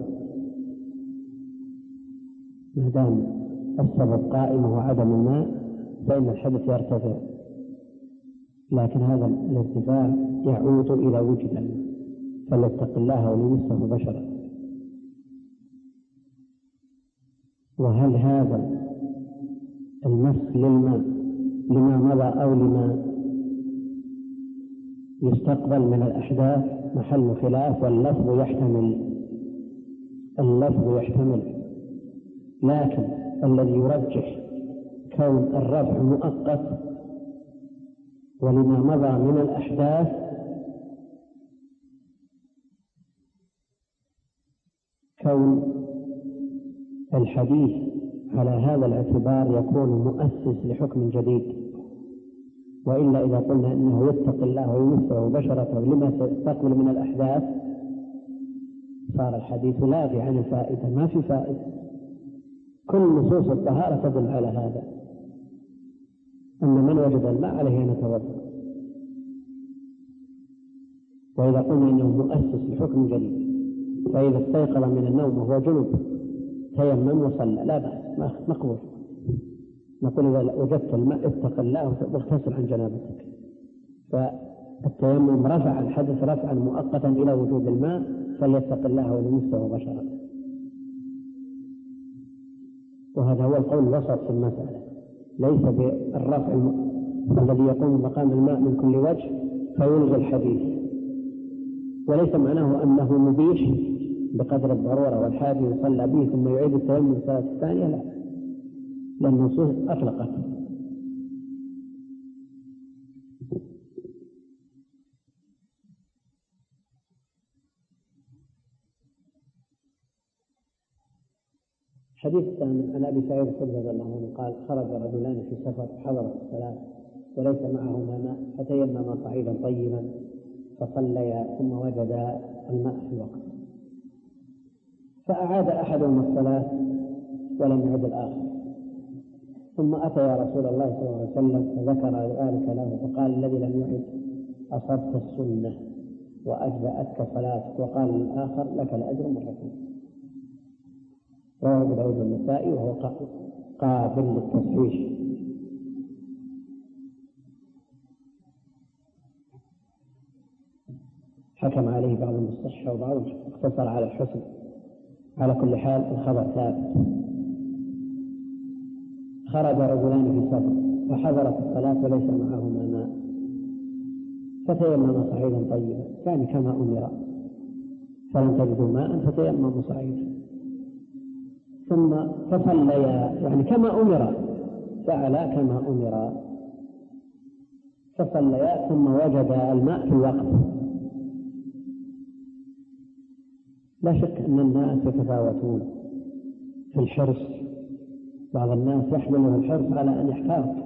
ما دام السبب قائم وهو عدم الماء فإن الحدث يرتفع، لكن هذا الارتفاع يعود إلى وجود الماء، فليتق الله وليمسه بشرا. وهل هذا المس للماء لما مضى أو لما يستقبل من الأحداث محل خلاف، واللفظ يحتمل، لكن الذي يرجح كون الرفع مؤقت ولما مضى من الأحداث كون الحديث على هذا الاعتبار يكون مؤسس لحكم جديد، وإلا إذا قلنا إنه يتق الله ويمسه بشرته لما تستقبل من الأحداث صار الحديث لاغي عن الفائدة، ما في فائدة. كل نصوص الطهارة تدل على هذا، أن من وجد الماء عليه أن يتوضأ، وإذا قلنا إنه مؤسس لحكم جديد، فإذا استيقظ من النوم وهو جنب تيمم وصلى لا بأس، مقبول. نقول إذا وجدت الماء اتق الله واغتسل عن جنابتك، فالتيمم رفع الحدث رفعا مؤقتا إلى وجود الماء، فليتق الله وليمسه بشرته. وهذا هو القول الوسط في المسألة، ليس بالرفع الذي يقوم مقام الماء من كل وجه فيلغي الحديث، وليس معناه أنه مبيح بقدر الضرورة والحاجة يصلى به ثم يعيد التيمم الصلاة الثانية، لا، لأن النصوص أطلقت. الحديث الثاني عن أبي سعيد الخدري رضي الله عنه قال: خرج رجلان في سفر حضرت الصلاة وليس معهما ماء فتيمما صعيدا طيبا فصليا ثم وجدا الماء في الوقت، فأعاد أحدهما الصلاة ولم يعد الآخر، ثم أتى يا رسول الله صلى الله عليه وسلم فذكر ذلك له فقال: الذي لم يعد أصبت السنة وأجزأتك صلاتك، وقال للآخر: لك الأجر مرتين. رواه أبو داود النسائي وهو قابل للتصحيح. حكم عليه بعض المصحح وبعضهم اقتصر على الحسن. على كل حال الخبر ثابت. خرج رجلان في سفر فحضرت الصلاة وليس معهما ماء فتيمم صعيدا طيبا، يعني كما أمر، فلم تجدوا ماء فتيمموا صعيدا، ثم فصليا، يعني كما أمر، فعلا كما أمر، فصليا ثم وجد الماء في الوقت. لا شك أن الناس يتفاوتون في الحرص، بعض الناس يحمله الحرص على أن يحتاط،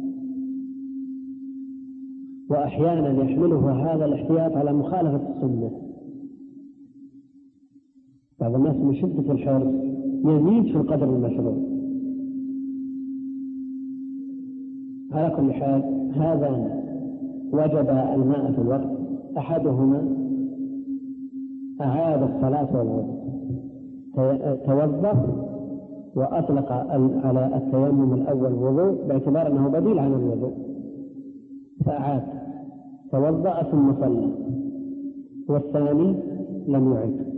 وأحيانا يحمله هذا الاحتياط على مخالفة السنة. بعض الناس من شدة الحرص يزيد في القدر المشروع. على كل حال هذا وجد الماء في الوقت، أحدهما أعاد الصلاة والوضوء، توضأ وأطلق على التيمم الأول وضوء باعتبار أنه بديل عن الوضوء، فأعاد توضأ ثم صلى، والثاني لم يعد.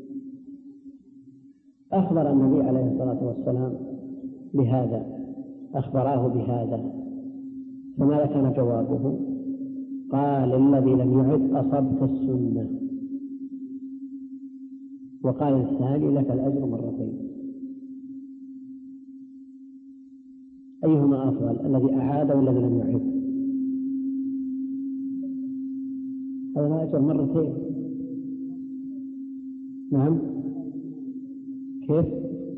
أخبر النبي عليه الصلاة والسلام بهذا، أخبراه بهذا، فماذا كان جوابه؟ قال: الذي لم يعد أصبت السنة، وقال الثاني: لك الأجر مرتين. أيهما أفضل، الذي أعاد ولا الذي لم يعد؟ هذا الأجر مرتين. نعم، كيف؟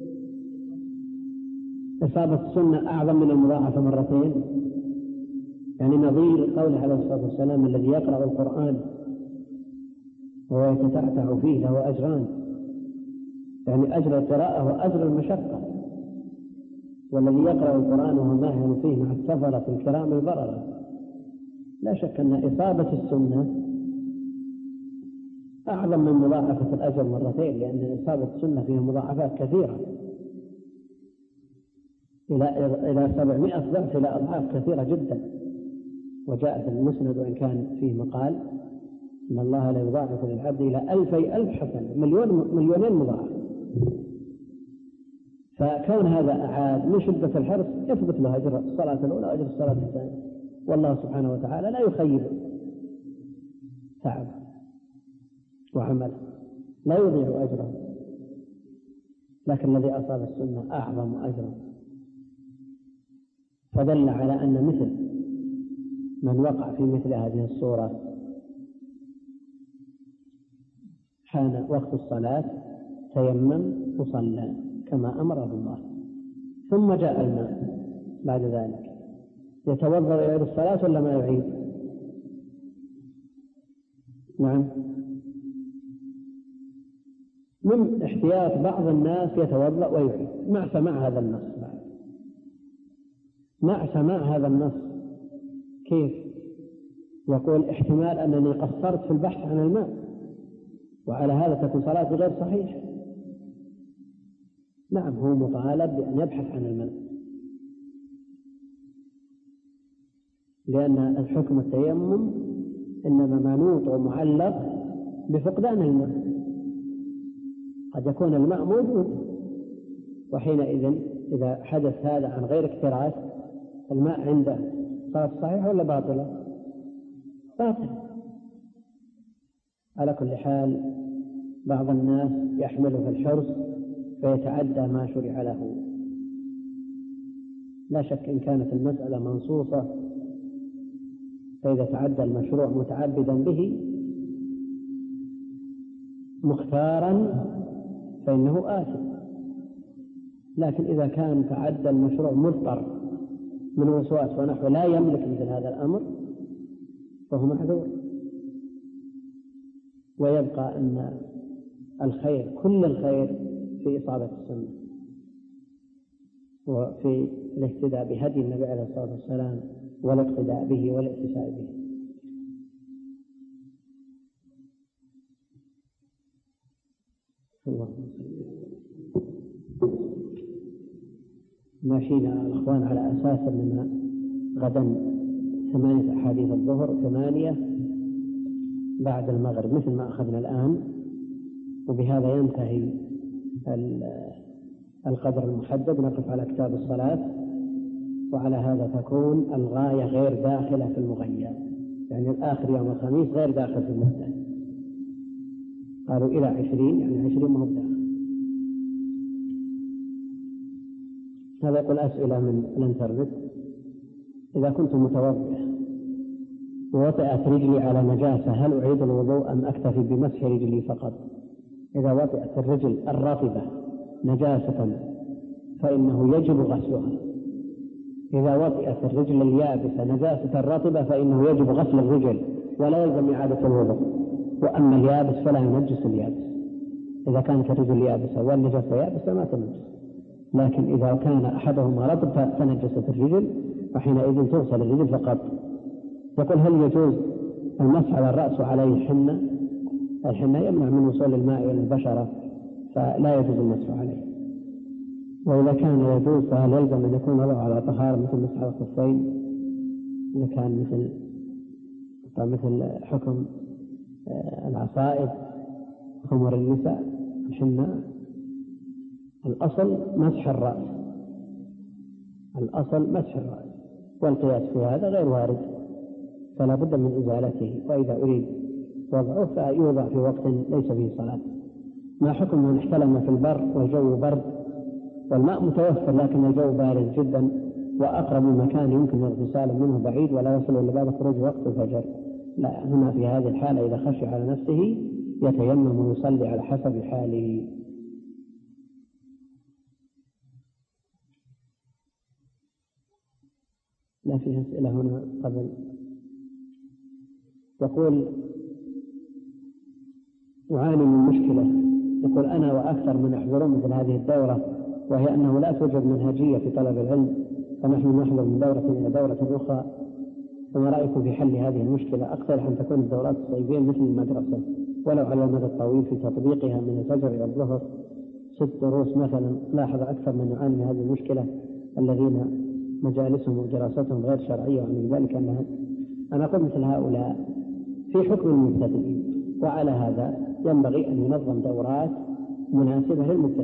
إصابة السنة أعظم من المضاعفة مرتين، يعني نظير قوله عليه الصلاة والسلام: الذي يقرأ القرآن وهو يتتعتع فيه له أجران، يعني أجر القراءة وأجر المشقة، والذي يقرأ القرآن وهو ماهر فيه مع السفرة الكرام البررة. لا شك أن إصابة السنة أعظم من مضاعفة الأجر مرتين، لأن إصابة السنة فيها مضاعفات كثيرة إلى 700 ضعف، إلى أضعاف كثيرة جدا. وجاء في المسند وإن كان فيه مقال إن الله لا يضاعف للعبد إلى 2000 حسنة، مليونين مضاعف. فكون هذا أعاد من شدة الحرص يثبت له أجر الصلاة الأولى وأجر الصلاة الثانية، والله سبحانه وتعالى لا يخيب تعب وعمل، لا يضيع أجره، لكن الذي أصاب السنة أعظم أجرا. فدل على أن مثل من وقع في مثل هذه الصورة حان وقت الصلاة تيمم وصلى كما أمره الله، ثم جاء الماء بعد ذلك، يتوضأ ويعيد الصلاة ولا ما يعيد؟ نعم، من احتياط بعض الناس يتوضأ ويعيد مع سماع هذا النص. مع سماع هذا النص كيف؟ يقول: احتمال أنني قصرت في البحث عن الماء، وعلى هذا تكون صلاتي غير صحيحة. نعم، هو مطالب بأن يبحث عن الماء، لأن الحكم التيمم إنما منوط ومعلق بفقدان الماء. قد يكون الماء موجود، وحينئذ إذا حدث هذا عن غير اكتراث الماء عنده صارت صحيحة ولا باطلة؟ باطلة. على كل حال بعض الناس يحمله في الحرص فيتعدى ما شرع له. لا شك إن كانت المسألة منصوصة فإذا تعدى المشروع متعبدا به مختارا فإنه آثم. لكن إذا كان تعدى المشروع مضطر من وسواس ونحو لا يملك مثل هذا الأمر فهو معذور. ويبقى أن الخير كل الخير في إصابة السنة وفي الاهتداء بهدي النبي عليه الصلاة والسلام والاقتداء به والاتساء به. ماشينا الأخوان على أساس أننا غدا 8 أحاديث الظهر 8 بعد المغرب مثل ما أخذنا الآن، وبهذا ينتهي القدر المحدد. نقف على كتاب الصلاة، وعلى هذا تكون الغاية غير داخلة في المغير، يعني الآخر يوم الخميس غير داخل في المبدأ. قالوا إلى 20 يعني 20 ما هو داخل. هذا يقول أسئلة من الانترنت. إذا كنت متوضئ ووطئت رجلي على نجاسة هل أعيد الوضوء أم أكتفي بمسح رجلي فقط؟ إذا وطئت الرجل الرطبة نجاسة فإنه يجب غسلها. إذا وطئت الرجل اليابسة نجاسة الرطبة فإنه يجب غسل الرجل ولا يلزم إعادة الوضوء. وأما اليابس فلا ينجس اليابس. إذا كانت الرجل يابسة والنجاسة يابسة ما تنجس، لكن إذا كان أحدهما رطب فنجست الرجل وحينئذ تغسل الرجل فقط. يقول هل يجوز المسح على الرأس وعليه الحنة؟ الحنة يمنع من وصول الماء إلى البشرة فلا يجوز المسح عليه. وإذا كان يجوز فهل يلزم أن يكون وضعه على طهارة مثل مسح على الخفين؟ إذا كان مثل حكم العصائب خمر النساء الحنة، الأصل مسح الرأس، الأصل مسح الرأس، والقياس في هذا غير وارد فلا بد من إزالته. وإذا أريد وضعه فيوضع في وقت ليس فيه صلاة. ما حكم من احتلم في البر والجو برد والماء متوفر لكن الجو بارد جدا وأقرب مكان يمكن الاغتسال منه بعيد ولا يصل إلا بعد خروج وقت الفجر؟ لا، هنا في هذه الحالة إذا خشي على نفسه يتيمم ويصلي على حسب حاله. لا فيها أسئلة هنا قبل. يقول أعاني من مشكلة. يقول أنا وأكثر من يحضرون مثل هذه الدورة، وهي أنه لا توجد منهجية في طلب العلم فنحن نحضر من دورة إلى دورة أخرى. فما رأيكم في حل هذه المشكلة؟ أقترح أن تكون الدورات الصيفية مثل المدرسة ولو على المدى الطويل في تطبيقها من الفجر إلى الظهر 6 دروس مثلا. لاحظ أكثر من يعاني من هذه المشكلة الذين مجالسهم ودراستهم غير شرعية، ومن ذلك أنا أقول مثل هؤلاء في حكم المبتدئين، وعلى هذا ينبغي أن ينظم دورات مناسبة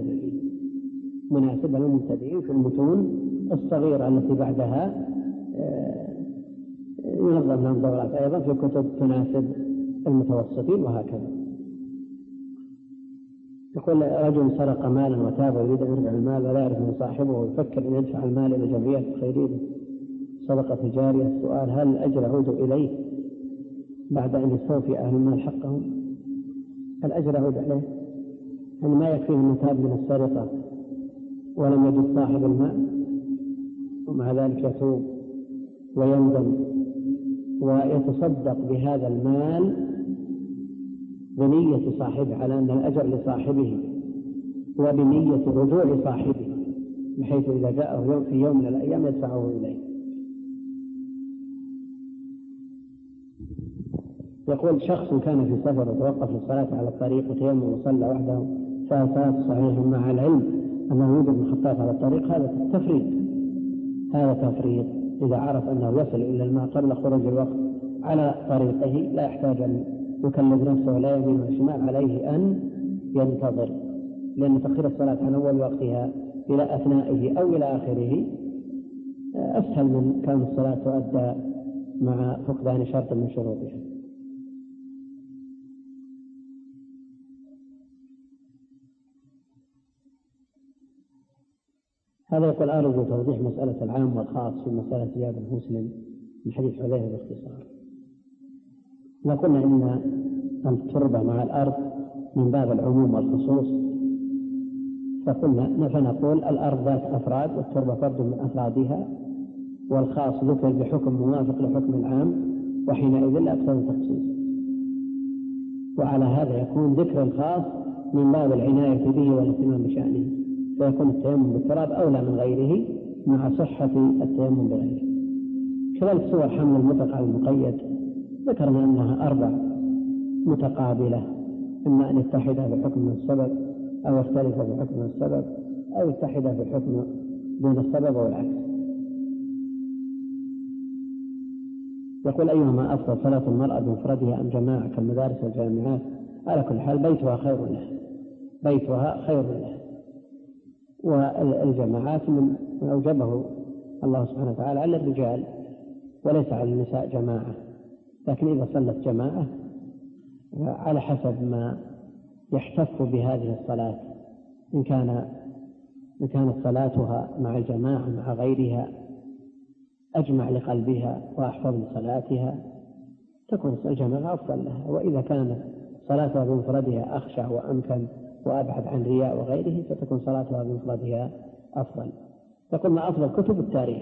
للمبتدئين في المتون الصغيرة التي بعدها ينظم لهم دورات أيضا في كتب تناسب المتوسطين وهكذا. يقول رجل سرق مالا وتاب ويريد أن يرجع المال ولا يعرف من صاحبه ويفكر أن يدفع المال إلى جمعيات الخيرية صدقة جارية. السؤال هل الأجر يعود إليه بعد أن يستوفي أهل المال حقهم؟ الأجر يعود عليه، يعني ما يكفيه أن تاب من السرقة ولم يجد صاحب المال ومع ذلك يتوب ويندم ويتصدق بهذا المال بنية صاحبه على أن الأجر لصاحبه وبنية رجوع صاحبه، بحيث إذا جاءه في يوم من الأيام يدفعه إليه. يقول شخص كان في سفر وتوقف للصلاة على الطريق وتيمم وصلى وحده فهل صلاته صحيحة مع العلم أنه يوجد مخططات على الطريق؟ هذا تفريط. إذا عرف أنه يصل إلى الماء قبل خروج الوقت على طريقه لا يحتاج أن يكلف نفسه ولا يمين ولا شمال، عليه أن ينتظر، لأن تأخير الصلاة عن أول وقتها إلى أثنائه أو إلى آخره أسهل من كون الصلاة تؤدى مع فقدان شرط من شروطها. هذا يقول أرجو توضيح مسألة العام والخاص في مسألة زيادة المسلم من حديث حذيفة باختصار. قلنا إن التربة مع الأرض من باب العموم والخصوص، فنقول الأرض ذات أفراد والتربة فرد من أفرادها، والخاص ذكر بحكم موافق لحكم العام، وحينئذ لا يقتضي تخصيص. وعلى هذا يكون ذكر الخاص من باب العناية به والاهتمام بشأنه، فيكون التيمم بالتراب أولى من غيره مع صحة التيمم بغيره. كذلك صور حمل المطلق على المقيد ذكرنا أنها 4 متقابلة، إما أن يتحد بحكم من السبب أو يختلف بحكم من السبب أو يتحد بحكم دون السبب أو العكس. يقول أيهما أفضل، صلاة المرأة بمفردها أم جماعة كالمدارس والجامعات؟ على كل حال بيتها خير له، بيتها خير له. والجماعات من أوجبه الله سبحانه وتعالى على الرجال وليس على النساء جماعة، لكن إذا صلت جماعة على حسب ما يحتف بهذه الصلاة، إن كانت صلاتها مع الجماعة مع غيرها أجمع لقلبها وأحفظ لصلاتها تكون الجماعة أفضل لها، وإذا كانت صلاتها بمفردها أخشع وأمكن وأبعد عن رياء وغيره فتكون صلاتها بمفردها أفضل. يقول ما أفضل كتب التاريخ؟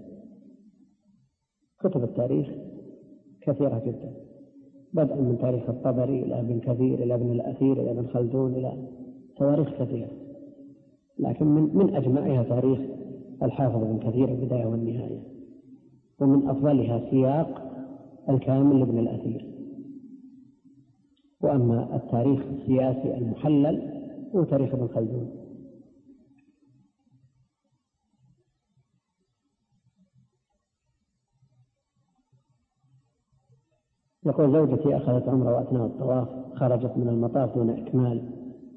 كتب التاريخ كثيرة جدا، بدءا من تاريخ الطبري إلى ابن كثير إلى ابن الأثير إلى ابن خلدون إلى تواريخ كثيرة، لكن من أجمعها تاريخ الحافظ ابن كثير البداية والنهاية، ومن أفضلها سياق الكامل لابن الأثير. وأما التاريخ السياسي المحلل هو تاريخ ابن خلدون. يقول زوجتي أخذت عمرة وأثناء الطواف خرجت من المطاف دون إكمال،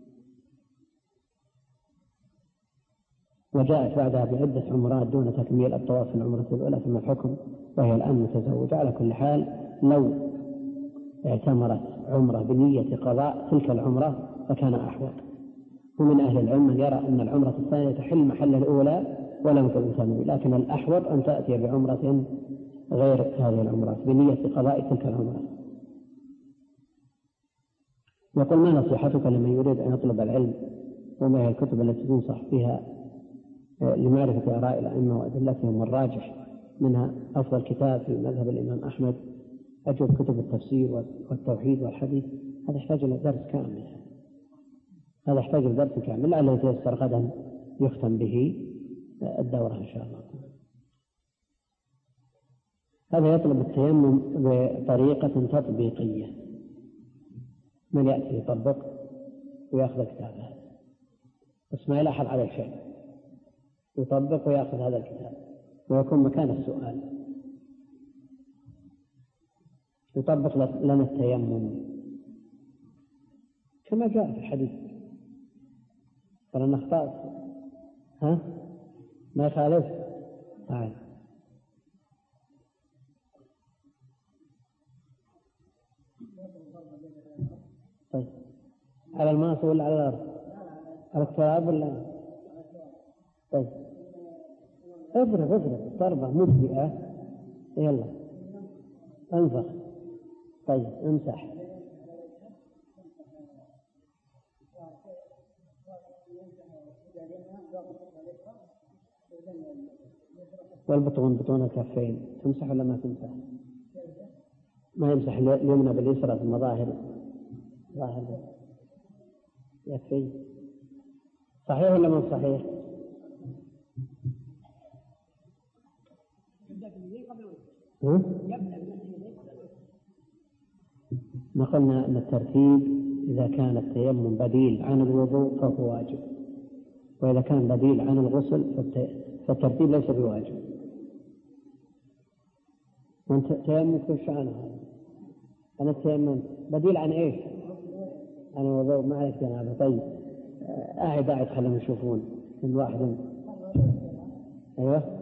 وجاءت بعدها بعدة عمرات دون تكميل الطواف في العمرة الأولى، ثم الحكم وهي الآن متزوجة. على كل حال لو اعتمرت عمرة بنية قضاء تلك العمرة فكان أحوط. ومن أهل العلم من يرى أن العمرة الثانية تحل محل الأولى ولم تنتمي، لكن الأحوط أن تأتي بعمرة غير هذه العمرات بنية قضاء تلك العمرة. يقول ما نصيحتك لمن يريد أن يطلب العلم، وما هي الكتب التي تنصح بها لمعرفة آراء الأئمة وأدلتهم والراجح منها أفضل كتاب في مذهب الإمام أحمد؟ أجل كتب التفسير والتوحيد والحديث. هذا يحتاج إلى درس كامل، هذا يحتاج إلى درس كامل لعله يتيسر غدا يختم به الدورة إن شاء الله. هذا يطلب التيمم بطريقة تطبيقية، من يأتي يطبق ويأخذ الكتاب هذا بس ما يلاحظ عليه شيء، يطبق ويأخذ هذا الكتاب ويكون مكان السؤال، يطبق لنا التيمم كما جاء في الحديث. فلن نخطأ ما يخالف. طيب على الماء ولا على الأرض؟ على التراب ولا؟ طيب اضرب ضربة مجزئة، يلا انفخ. طيب امسح. والبطون بطون الكفين تمسح ولا ما تمسح؟ ما يمسح اليمنى باليسرى في المظاهر ظاهر يكفي. صحيح ولا ما صحيح؟ ما قلنا أن الترتيب إذا كان التيمم بديل عن الوضوء فهو واجب، وإذا كان بديل عن الغسل فالترتيب ليس بواجب. وانت تيمم كيف شأنه هذا؟ أنا التيمم بديل عن إيش؟ عن الوضوء ما عليك جنابه. طيب قاعد خلهم يشوفون من واحد. أيوه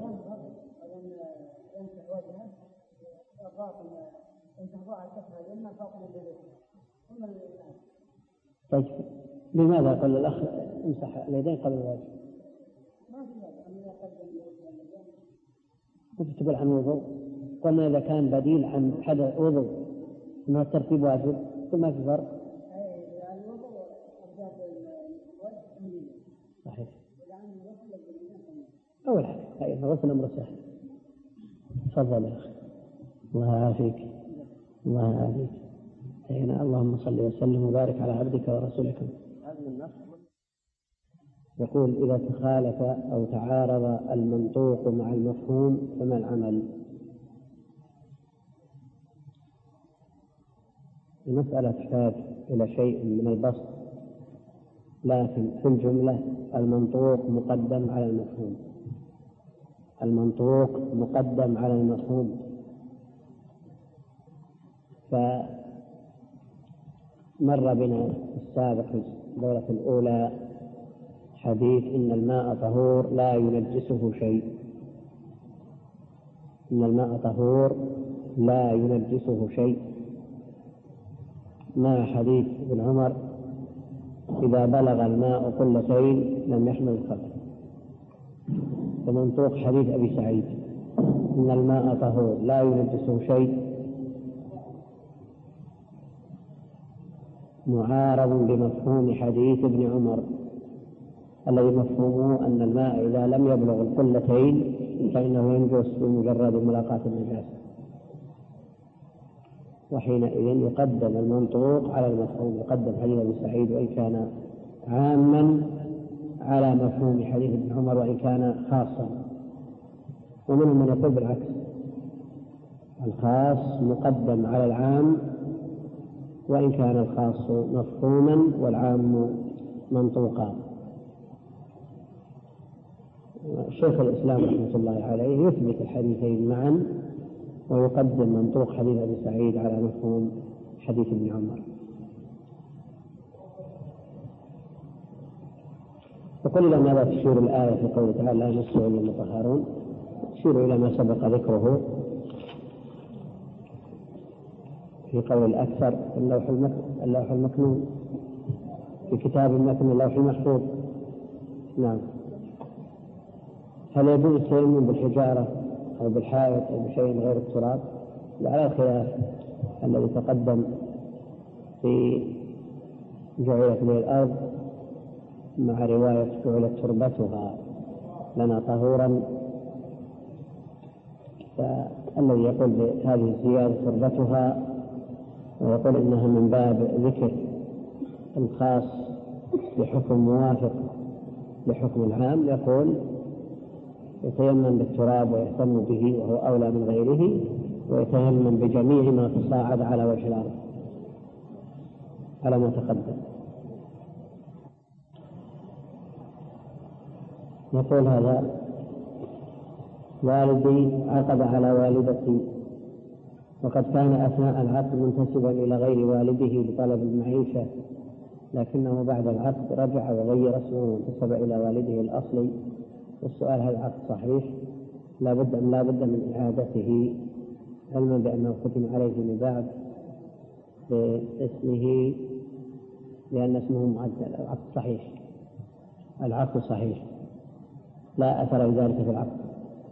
طيب لماذا قال الأخ امسح اليدين قبل الوجه؟ كيف تقول عن وضوء؟ قلنا إذا كان بديل عن حدث وضوء ما الترتيب واجب ما في فرق. صحيح. غسل أمر سهل. تفضل يا أخي. الله يعافيك. الله يعافيك. هنا اللهم صل وسلم وبارك على عبدك ورسولك. يقول إذا تخالف أو تعارض المنطوق مع المفهوم فما العمل؟ المسألة تحتاج إلى شيء من البسط، لكن في الجملة المنطوق مقدم على المفهوم. المنطوق مقدم على المفهوم. فمر بنا السابق في الدورة الأولى حديث إن الماء طهور لا ينجسه شيء. إن الماء طهور لا ينجسه شيء، مع حديث ابن عمر إذا بلغ الماء قلتين لم يحمل الخبث. ومنطوق حديث أبي سعيد إن الماء طهور لا ينجسه شيء معارض بمفهوم حديث ابن عمر الذي مفهومه أن الماء إذا لم يبلغ القلتين فإنه ينجس بمجرد ملاقاة النجاسة، وحينئذ يقدم المنطوق على المفهوم. يقدم حديث ابن سعيد وإن كان عاما على مفهوم حديث ابن عمر وإن كان خاصا. ومنهم من يقول بالعكس، الخاص مقدم على العام وإن كان الخاص مفهوما والعام منطوقا. شيخ الإسلام رحمة الله عليه يثبت الحديثين معا ويقدم منطوق حديث أبي سعيد على مفهوم حديث ابن عمر. وقل إلى ماذا تشير الآية في قوله تعالى لا يمسه إلا المطهرون؟ تشير إلى ما سبق ذكره في قول الأكثر اللوح المكنون في كتاب مكنون اللوح المحفوظ. نعم. هل يجوز التيمم بالحجارة أو بالحائط أو بشيء غير التراب؟ على الخلاف الذي تقدم في جعلت من الأرض مع رواية جعلت تربتها لنا طهورا، فالذي يقول بهذه الزيادة تربتها ويقول إنها من باب ذكر الخاص بحكم موافق لحكم العام يقول يتيمم بالتراب ويهتم به وهو أولى من غيره، ويتيمم بجميع ما تصاعد على وجه الأرض على ما تقدم. يقول هذا والدي عقد على والدتي وقد كان أثناء العقد منتسبا إلى غير والده بطلب المعيشة، لكنه بعد العقد رجع وغير اسمه وانتسب إلى والده الأصلي. والسؤال هل العقد صحيح؟ لا بد من إعادته، علما بأنه ختم عليه من بعد باسمه لأن اسمه معدل. العقد صحيح، العقد صحيح، لا أثر لذلك في العقد.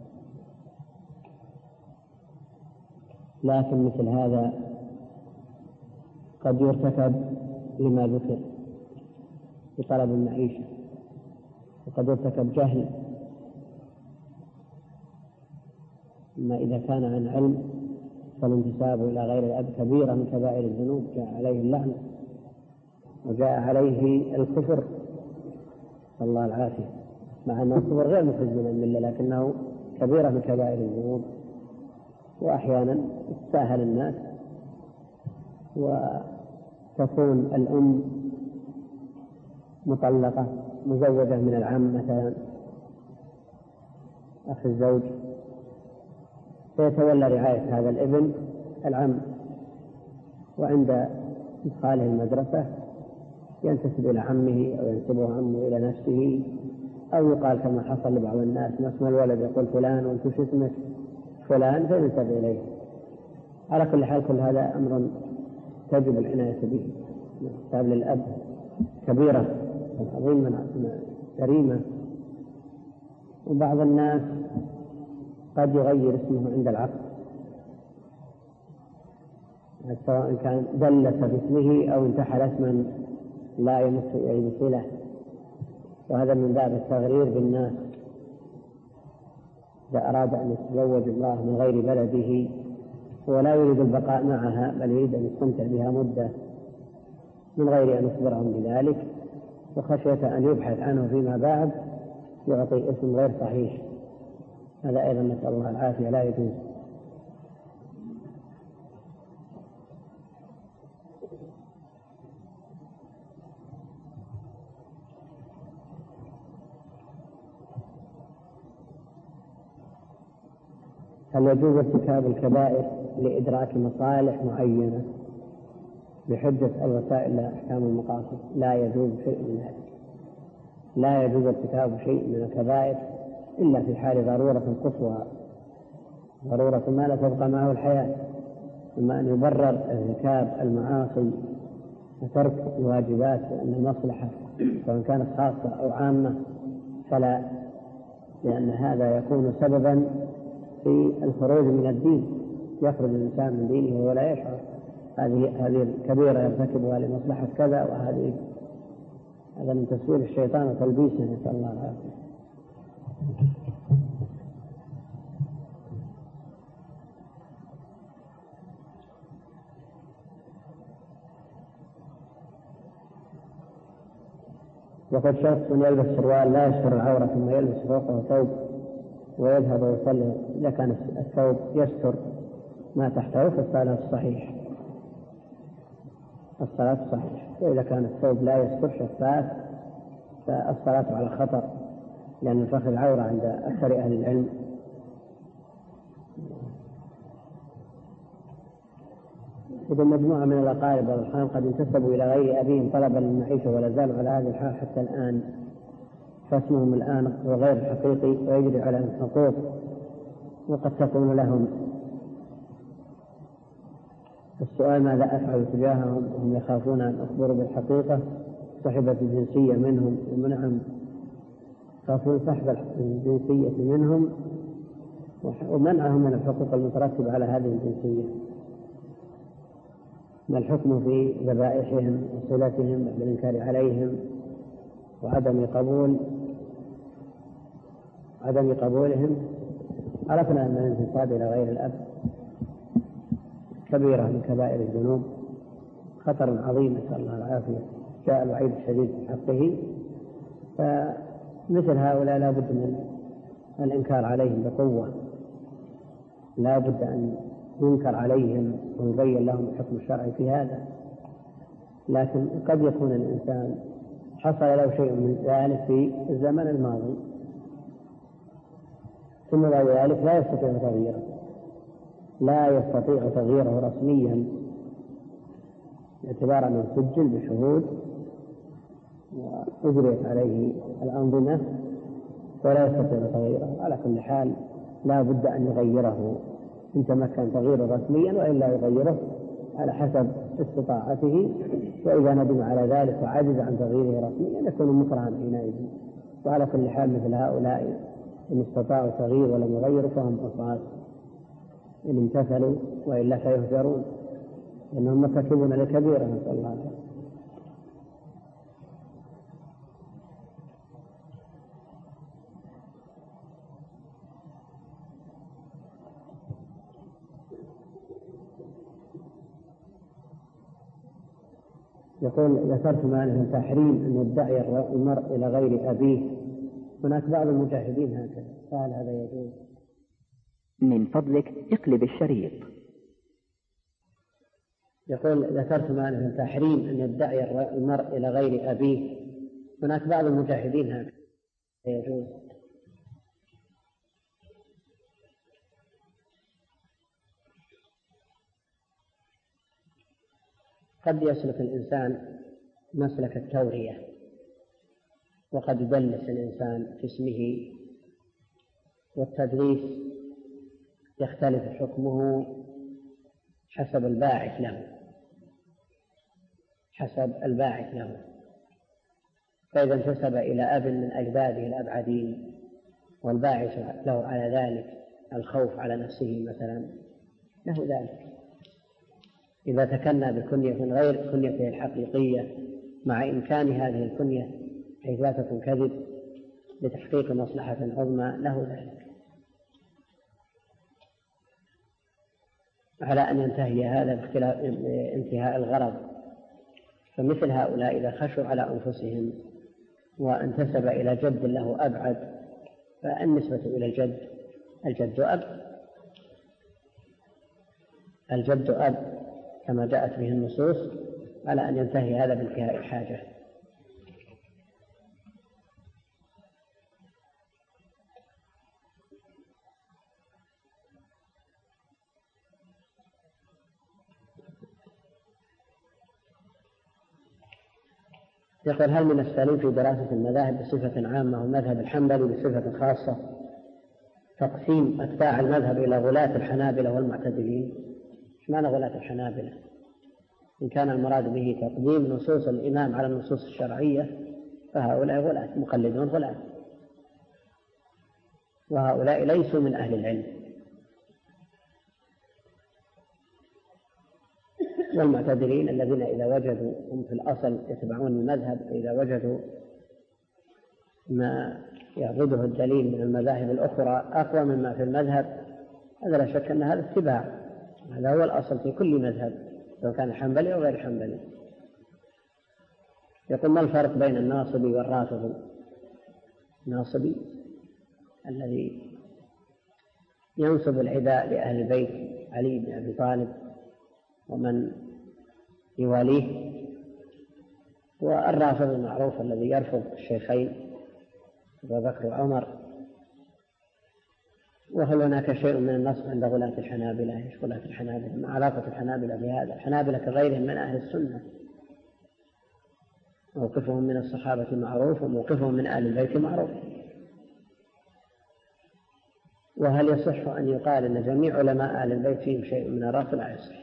لكن مثل هذا قد يرتكب لما ذكر بطلب المعيشة، وقد يرتكب جهل. أما إذا كان عن علم فالانتساب إلى غير الأب كبيرة من كبائر الذنوب، جاء عليه اللعنة وجاء عليه الكفر، صلى الله العافية، مع أن الكفر غير مخرج من الملة لكنه كبيرة من كبائر الذنوب. وأحيانا يستاهل الناس وتكون الأم مطلقة مزوجة من العم مثلا أخي الزوج، فيتولى رعاية هذا الابن العم، وعند إدخاله المدرسة ينتسب إلى عمه أو ينسبه عمه إلى نفسه، أو يقال كما حصل لبعض الناس ما اسم الولد يقول فلان وانت شو اسمك فلان فينتسب إليه. على كل حال كل هذا أمر تجب العناية به. الانتساب للأب كبيرة عظيمة كريمة، وبعض الناس قد يغير اسمه عند العقد سواء كان دلس باسمه أو انتحل اسما لا يمس إليه صلة، وهذا من باب التغرير بالناس. إذا أراد أن يتزوج امرأة من غير بلده ولا يريد البقاء معها بل يريد أن يستمتع بها مدة من غير أن يخبرهم بذلك وخشية أن يبحث عنه فيما بعد يعطي اسم غير صحيح، هذا أيضا نسأل الله العافية لا يجوز. هل يجوز ارتكاب الكبائر لإدراك مصالح معينة بحجة الوسائل لا أحكام المقاصد؟ لا يجوز شيء من ذلك، لا يجوز ارتكاب شيء من الكبائر إلا في حال ضرورة قصوى، ضرورة ما لا تبقى معه الحياة، إما أن يبرر ارتكاب المعاصي وترك الواجبات لأن المصلحة سواء كانت خاصة أو عامة فلا، لأن هذا يكون سببا في الخروج من الدين، يخرج الإنسان من دينه ولا يشعر. هذه الكبيرة يرتكبها لمصلحة كذا، وهذه هذا من تسويل الشيطان وتلبيسه، نسأل الله العافية. وقد شخص يلبس سروال لا يستر العورة ثم يلبس فوقه ثوب ويذهب ويصلي، إذا كان الثوب يستر ما تحته فالصلاة صحيح، الصلاة صحيح، وإذا كان الثوب لا يستر شفاف فالصلاة على خطر، لأن الفخذ عورة عند أكثر أهل العلم. إذا مجموعة من الأقارب والأرحام قد انتسبوا إلى غير أبيهم طلبا للمعيشة ولا زالوا على هذه الحال حتى الآن، فاسمهم الآن هو غير الحقيقي ويجري عليهم حقوق، وقد تكون لهم. السؤال ماذا أفعل تجاههم وهم يخافون أن أخبروا بالحقيقة؟ سحبت الجنسية منهم ومنعهم، خافون سحب الجنسية منهم ومنعهم من الحقوق المترتبة على هذه الجنسية. ما الحكم في ذبائحهم وصلتهم بالإنكار عليهم وعدم قبولهم؟ عرفنا أن الانتساب إلى غير الأب كبيرة من كبائر الذنوب، خطر عظيم، نسأل الله العافية، جاء الوعيد الشديد في حقه، فمثل هؤلاء لا بد من الإنكار عليهم بقوة، لا بد أن ينكر عليهم ويبين لهم الحكم الشرعي في هذا. لكن قد يكون الإنسان حصل له شيء من ذلك في الزمن الماضي ثم بعد ذلك لا يستطيع تغييره رسميا باعتبار أنه سجل بشهود وأجريت عليه الأنظمة ولا يستطيع تغييره. على كل حال لا بد أن يغيره إن تمكن تغييره رسميا، وإلا يغيره على حسب استطاعته، وإذا ندم على ذلك وعجز عن تغييره رسميا يكون مكرها حينئذ. وعلى كل حال مثل هؤلاء إن استطاعوا تغيير ولم يغيروا فهم عصاة إن امتثلوا، وإلا سيهجرون لأنهم مرتكبون لكبيرة، نسأل الله العافية. يقول ذكرت معنا تحريم أن يدعي المرء إلى غير أبيه، هناك بعض المجاهدين هكذا، فهل هذا يجوز؟ من فضلك اقلب الشريط. يقول ذكرت معنا تحريم أن يدعي المرء إلى غير أبيه، هناك بعض المجاهدين هكذا يجوز؟ قد يسلك الإنسان مسلك التورية، وقد يدلس الإنسان في اسمه، والتدليس يختلف حكمه حسب الباعث له، فإذا انتسب إلى أب من أجداده الأبعدين والباعث له على ذلك الخوف على نفسه مثلا له ذلك. إذا تكنى بكنية غير كنيته الحقيقية مع إمكان هذه الكنية حيث لا تكون كذب لتحقيق مصلحة عظمى له ذلك. على أن ينتهي هذا بانتهاء الغرض. فمثل هؤلاء إذا خشوا على أنفسهم وانتسب إلى جد له أبعد، فالنسبة إلى الجد أب كما جاءت به النصوص، على أن ينتهي هذا بانتهاء الحاجة. يقول: هل من السليم في دراسة المذاهب بصفة عامة والمذهب الحنبلي بصفة خاصة تقسيم أتباع المذهب إلى غلاة الحنابلة والمعتدلين؟ إيش معنى غلاة الحنابلة؟ إن كان المراد به تقديم نصوص الإمام على النصوص الشرعية فهؤلاء غلاة، مقلدون غلاة، وهؤلاء ليسوا من أهل العلم. والمعتدلين الذين إذا وجدوا، هم في الأصل يتبعون المذهب، إذا وجدوا ما يعضده الدليل من المذاهب الأخرى أقوى مما في المذهب، هذا لا شك أن هذا اتباع. هذا هو الأصل في كل مذهب سواء كان حنبلي أو غير حنبلي. يقول: ما الفرق بين الناصبي والرافضي؟ الناصبي الذي ينصب العداء لأهل البيت علي بن أبي طالب ومن يواليه، والرافض المعروف الذي يرفض الشيخين أبو بكر وعمر. وهل هناك شيء من النصب عند غلاة الحنابلة؟ ايش غلاة الحنابلة؟ ما علاقة الحنابلة بهذا؟ الحنابلة كغيرهم من أهل السنة، موقفهم من الصحابة معروف وموقفهم من أهل البيت معروف. وهل يصح أن يقال أن جميع علماء أهل البيت فيهم شيء من الرفض؟ لا يصح.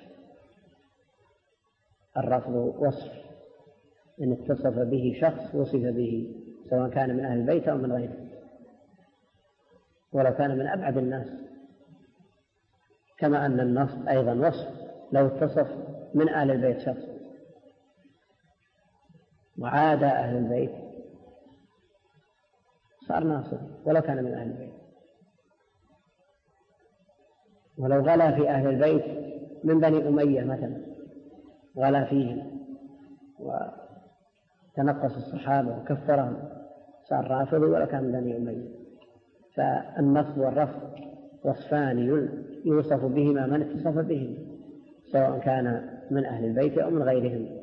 الرفض وصف إن اتصف به شخص وصف به، سواء كان من أهل البيت أو من غيره، ولو كان من أبعد الناس. كما أن النصب أيضا وصف، لو اتصف من أهل البيت شخص وعاد أهل البيت صار ناصب ولو كان من أهل البيت. ولو غلا في أهل البيت من بني أمية مثلا، غلا فيهم وتنقص الصحابة وكفرهم، صار رافضي ولو كان من بني أمية. فالنصب والرفض وصفان يوصف بهما من اتصف بهم، سواء كان من أهل البيت أو من غيرهم.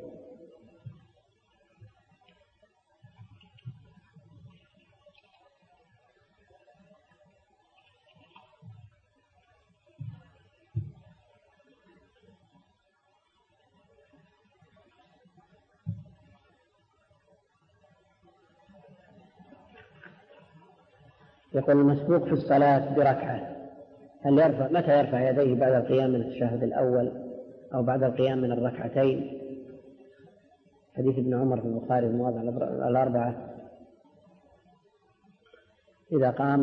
يقول: المسبوق في الصلاة بركعة هل يرفع؟ متى يرفع يديه؟ بعد القيام من التشهد الأول أو بعد القيام من الركعتين؟ حديث ابن عمر في البخاري المواضع الأربعة: إذا قام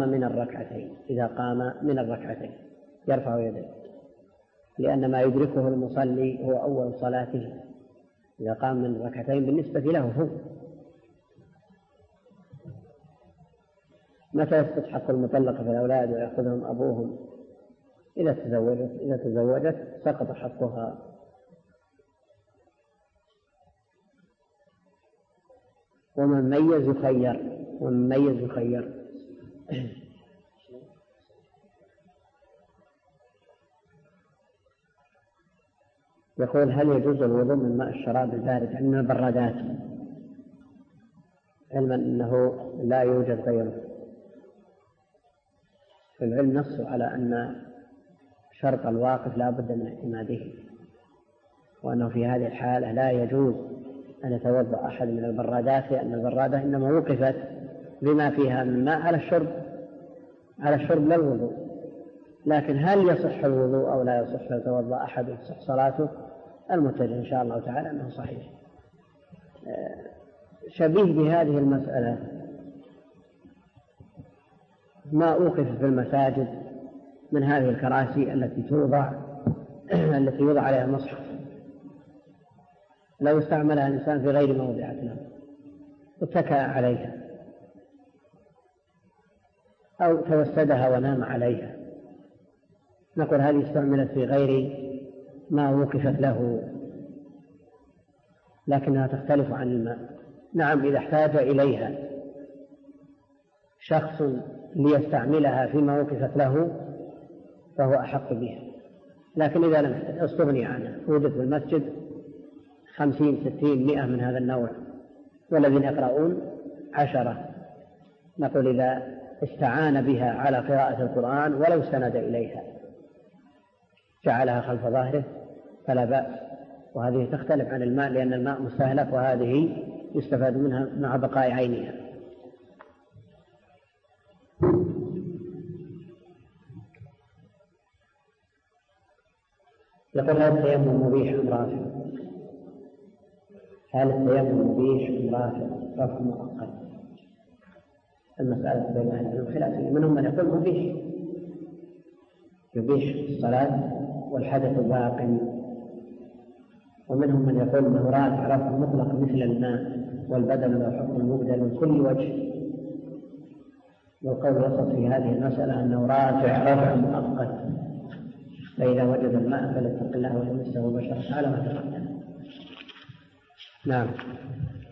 من الركعتين يرفع يديه، لأن ما يدركه المصلي هو أول صلاته. إذا قام من الركعتين بالنسبة له هو. متى يسقط حق المطلقة في الأولاد ويأخذهم أبوهم؟ إذا تزوجت سقط حقها. ومن ميز يخير. يقول: هل يجوز الوضوء من ماء الشراب البارد من البرادات، علما أنه لا يوجد غيره؟ في العلم نص على أن شرط الواقف لا بد من اعتماده، وأنه في هذه الحالة لا يجوز أن يتوضأ أحد من البرادات، لأن البرادة إنما وقفت بما فيها من ماء على الشرب لا الوضوء. لكن هل يصح الوضوء أو لا يصح يتوضأ أحد وتصح صلاته؟ المتجه إن شاء الله تعالى أنه صحيح. شبيه بهذه المسألة ما أوقف في المساجد من هذه الكراسي التي يوضع عليها المصحف، لو استعملها الإنسان في غير موضعها واتكأ عليها أو توسدها ونام عليها، نقول هذه استعملت في غير ما وقفت له، لكنها تختلف عن الماء. نعم، إذا احتاج إليها شخص ليستعملها فيما وقفت له فهو أحق بها، لكن إذا لم استغني عنها، وجد في المسجد 50 60 100 من هذا النوع والذين يقرؤون 10، نقول إذا استعان بها على قراءة القرآن ولو استند إليها جعلها خلف ظهره فلا بأس. وهذه تختلف عن الماء، لأن الماء مستهلك وهذه يستفاد منها مع بقاء عينها. يقول: هل التيمم مبيح أم رافع؟ هل التيمم مبيح أم رافع؟ رفع مؤقت. المسألة بين أهل العلم خلافية، منهم من يقول مبيح، يبيح الصلاة والحدث باق، ومنهم من يقول انه رافع رفع مطلق مثل الماء، والبدل له حكم مبدل من كل وجه. والقول الوسط في هذه المسألة أنه رافع رفع مؤقت، فإذا وجد الماء فليتق الله وليمسه بشرا على ما تقدم. نعم.